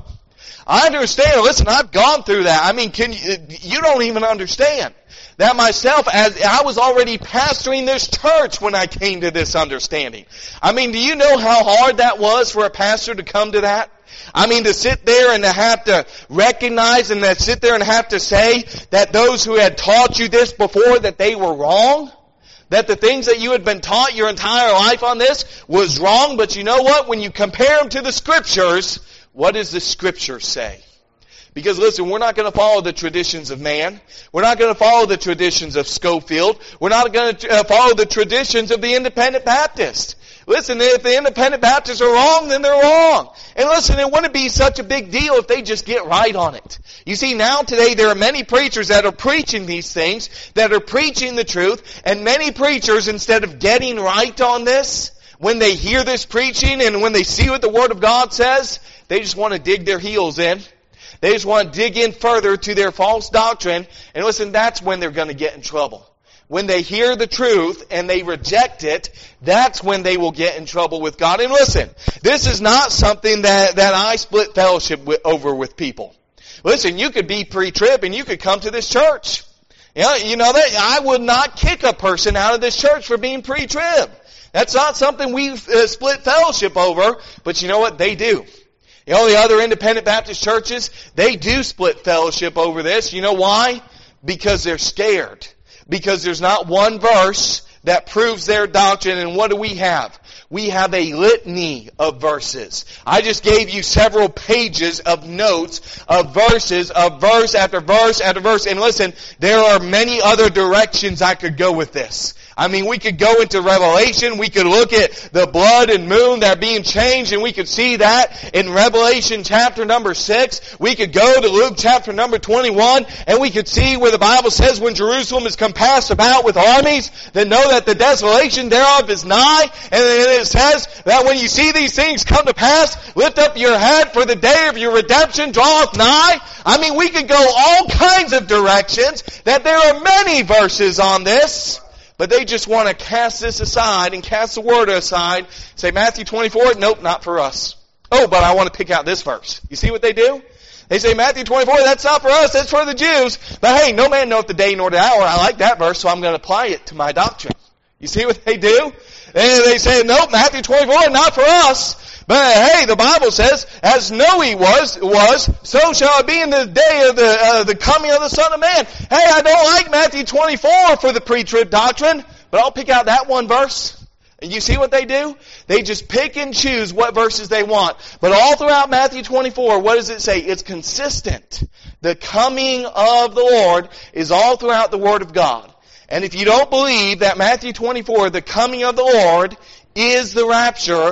I understand. Listen, I've gone through that. I mean, can you, you don't even understand. That myself, as I was already pastoring this church when I came to this understanding. I mean, do you know how hard that was for a pastor to come to that? I mean, to sit there and to have to recognize and to sit there and have to say that those who had taught you this before, that they were wrong? That the things that you had been taught your entire life on this was wrong, but you know what? When you compare them to the Scriptures, what does the Scripture say? Because listen, we're not going to follow the traditions of man. We're not going to follow the traditions of Schofield. We're not going to follow the traditions of the Independent Baptist. Listen, if the Independent Baptists are wrong, then they're wrong. And listen, it wouldn't be such a big deal if they just get right on it. You see, now today there are many preachers that are preaching these things, that are preaching the truth, and many preachers, instead of getting right on this, when they hear this preaching and when they see what the Word of God says, they just want to dig their heels in. They just want to dig in further to their false doctrine. And listen, that's when they're going to get in trouble. When they hear the truth and they reject it, that's when they will get in trouble with God. And listen, this is not something that, that I split fellowship with, over with people. Listen, you could be pre-trib and you could come to this church. You know, you know that I would not kick a person out of this church for being pre-trib. That's not something we uh, split fellowship over, but you know what? They do. You know, the other Independent Baptist churches, they do split fellowship over this. You know why? Because they're scared. Because there's not one verse that proves their doctrine. And what do we have? We have a litany of verses. I just gave you several pages of notes of verses, of verse after verse after verse. And listen, there are many other directions I could go with this. I mean, we could go into Revelation, we could look at the blood and moon that are being changed, and we could see that in Revelation chapter number six. We could go to Luke chapter number twenty-one, and we could see where the Bible says when Jerusalem is compassed about with armies, then know that the desolation thereof is nigh. And then it says that when you see these things come to pass, lift up your head, for the day of your redemption draweth nigh. I mean, we could go all kinds of directions, that there are many verses on this. But they just want to cast this aside and cast the Word aside. Say, Matthew twenty-four, nope, not for us. Oh, but I want to pick out this verse. You see what they do? They say, Matthew twenty-four, that's not for us, that's for the Jews. But hey, no man knoweth the day nor the hour. I like that verse, so I'm going to apply it to my doctrine. You see what they do? And they say, nope, Matthew twenty-four, not for us. But hey, the Bible says, as Noe was, was, so shall it be in the day of the, uh, the coming of the Son of Man. Hey, I don't like Matthew twenty-four for the pre-trib doctrine, but I'll pick out that one verse. And you see what they do? They just pick and choose what verses they want. But all throughout Matthew twenty-four, what does it say? It's consistent. The coming of the Lord is all throughout the Word of God. And if you don't believe that Matthew twenty-four, the coming of the Lord, is the rapture,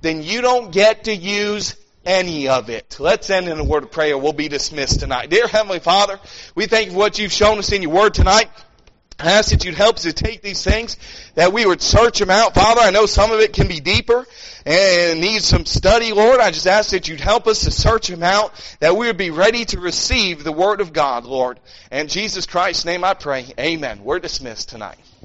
then you don't get to use any of it. Let's end in a word of prayer. We'll be dismissed tonight. Dear Heavenly Father, we thank you for what you've shown us in your word tonight. I ask that you'd help us to take these things, that we would search them out. Father, I know some of it can be deeper and needs some study, Lord. I just ask that you'd help us to search them out, that we would be ready to receive the word of God, Lord. In Jesus Christ's name I pray. Amen. We're dismissed tonight.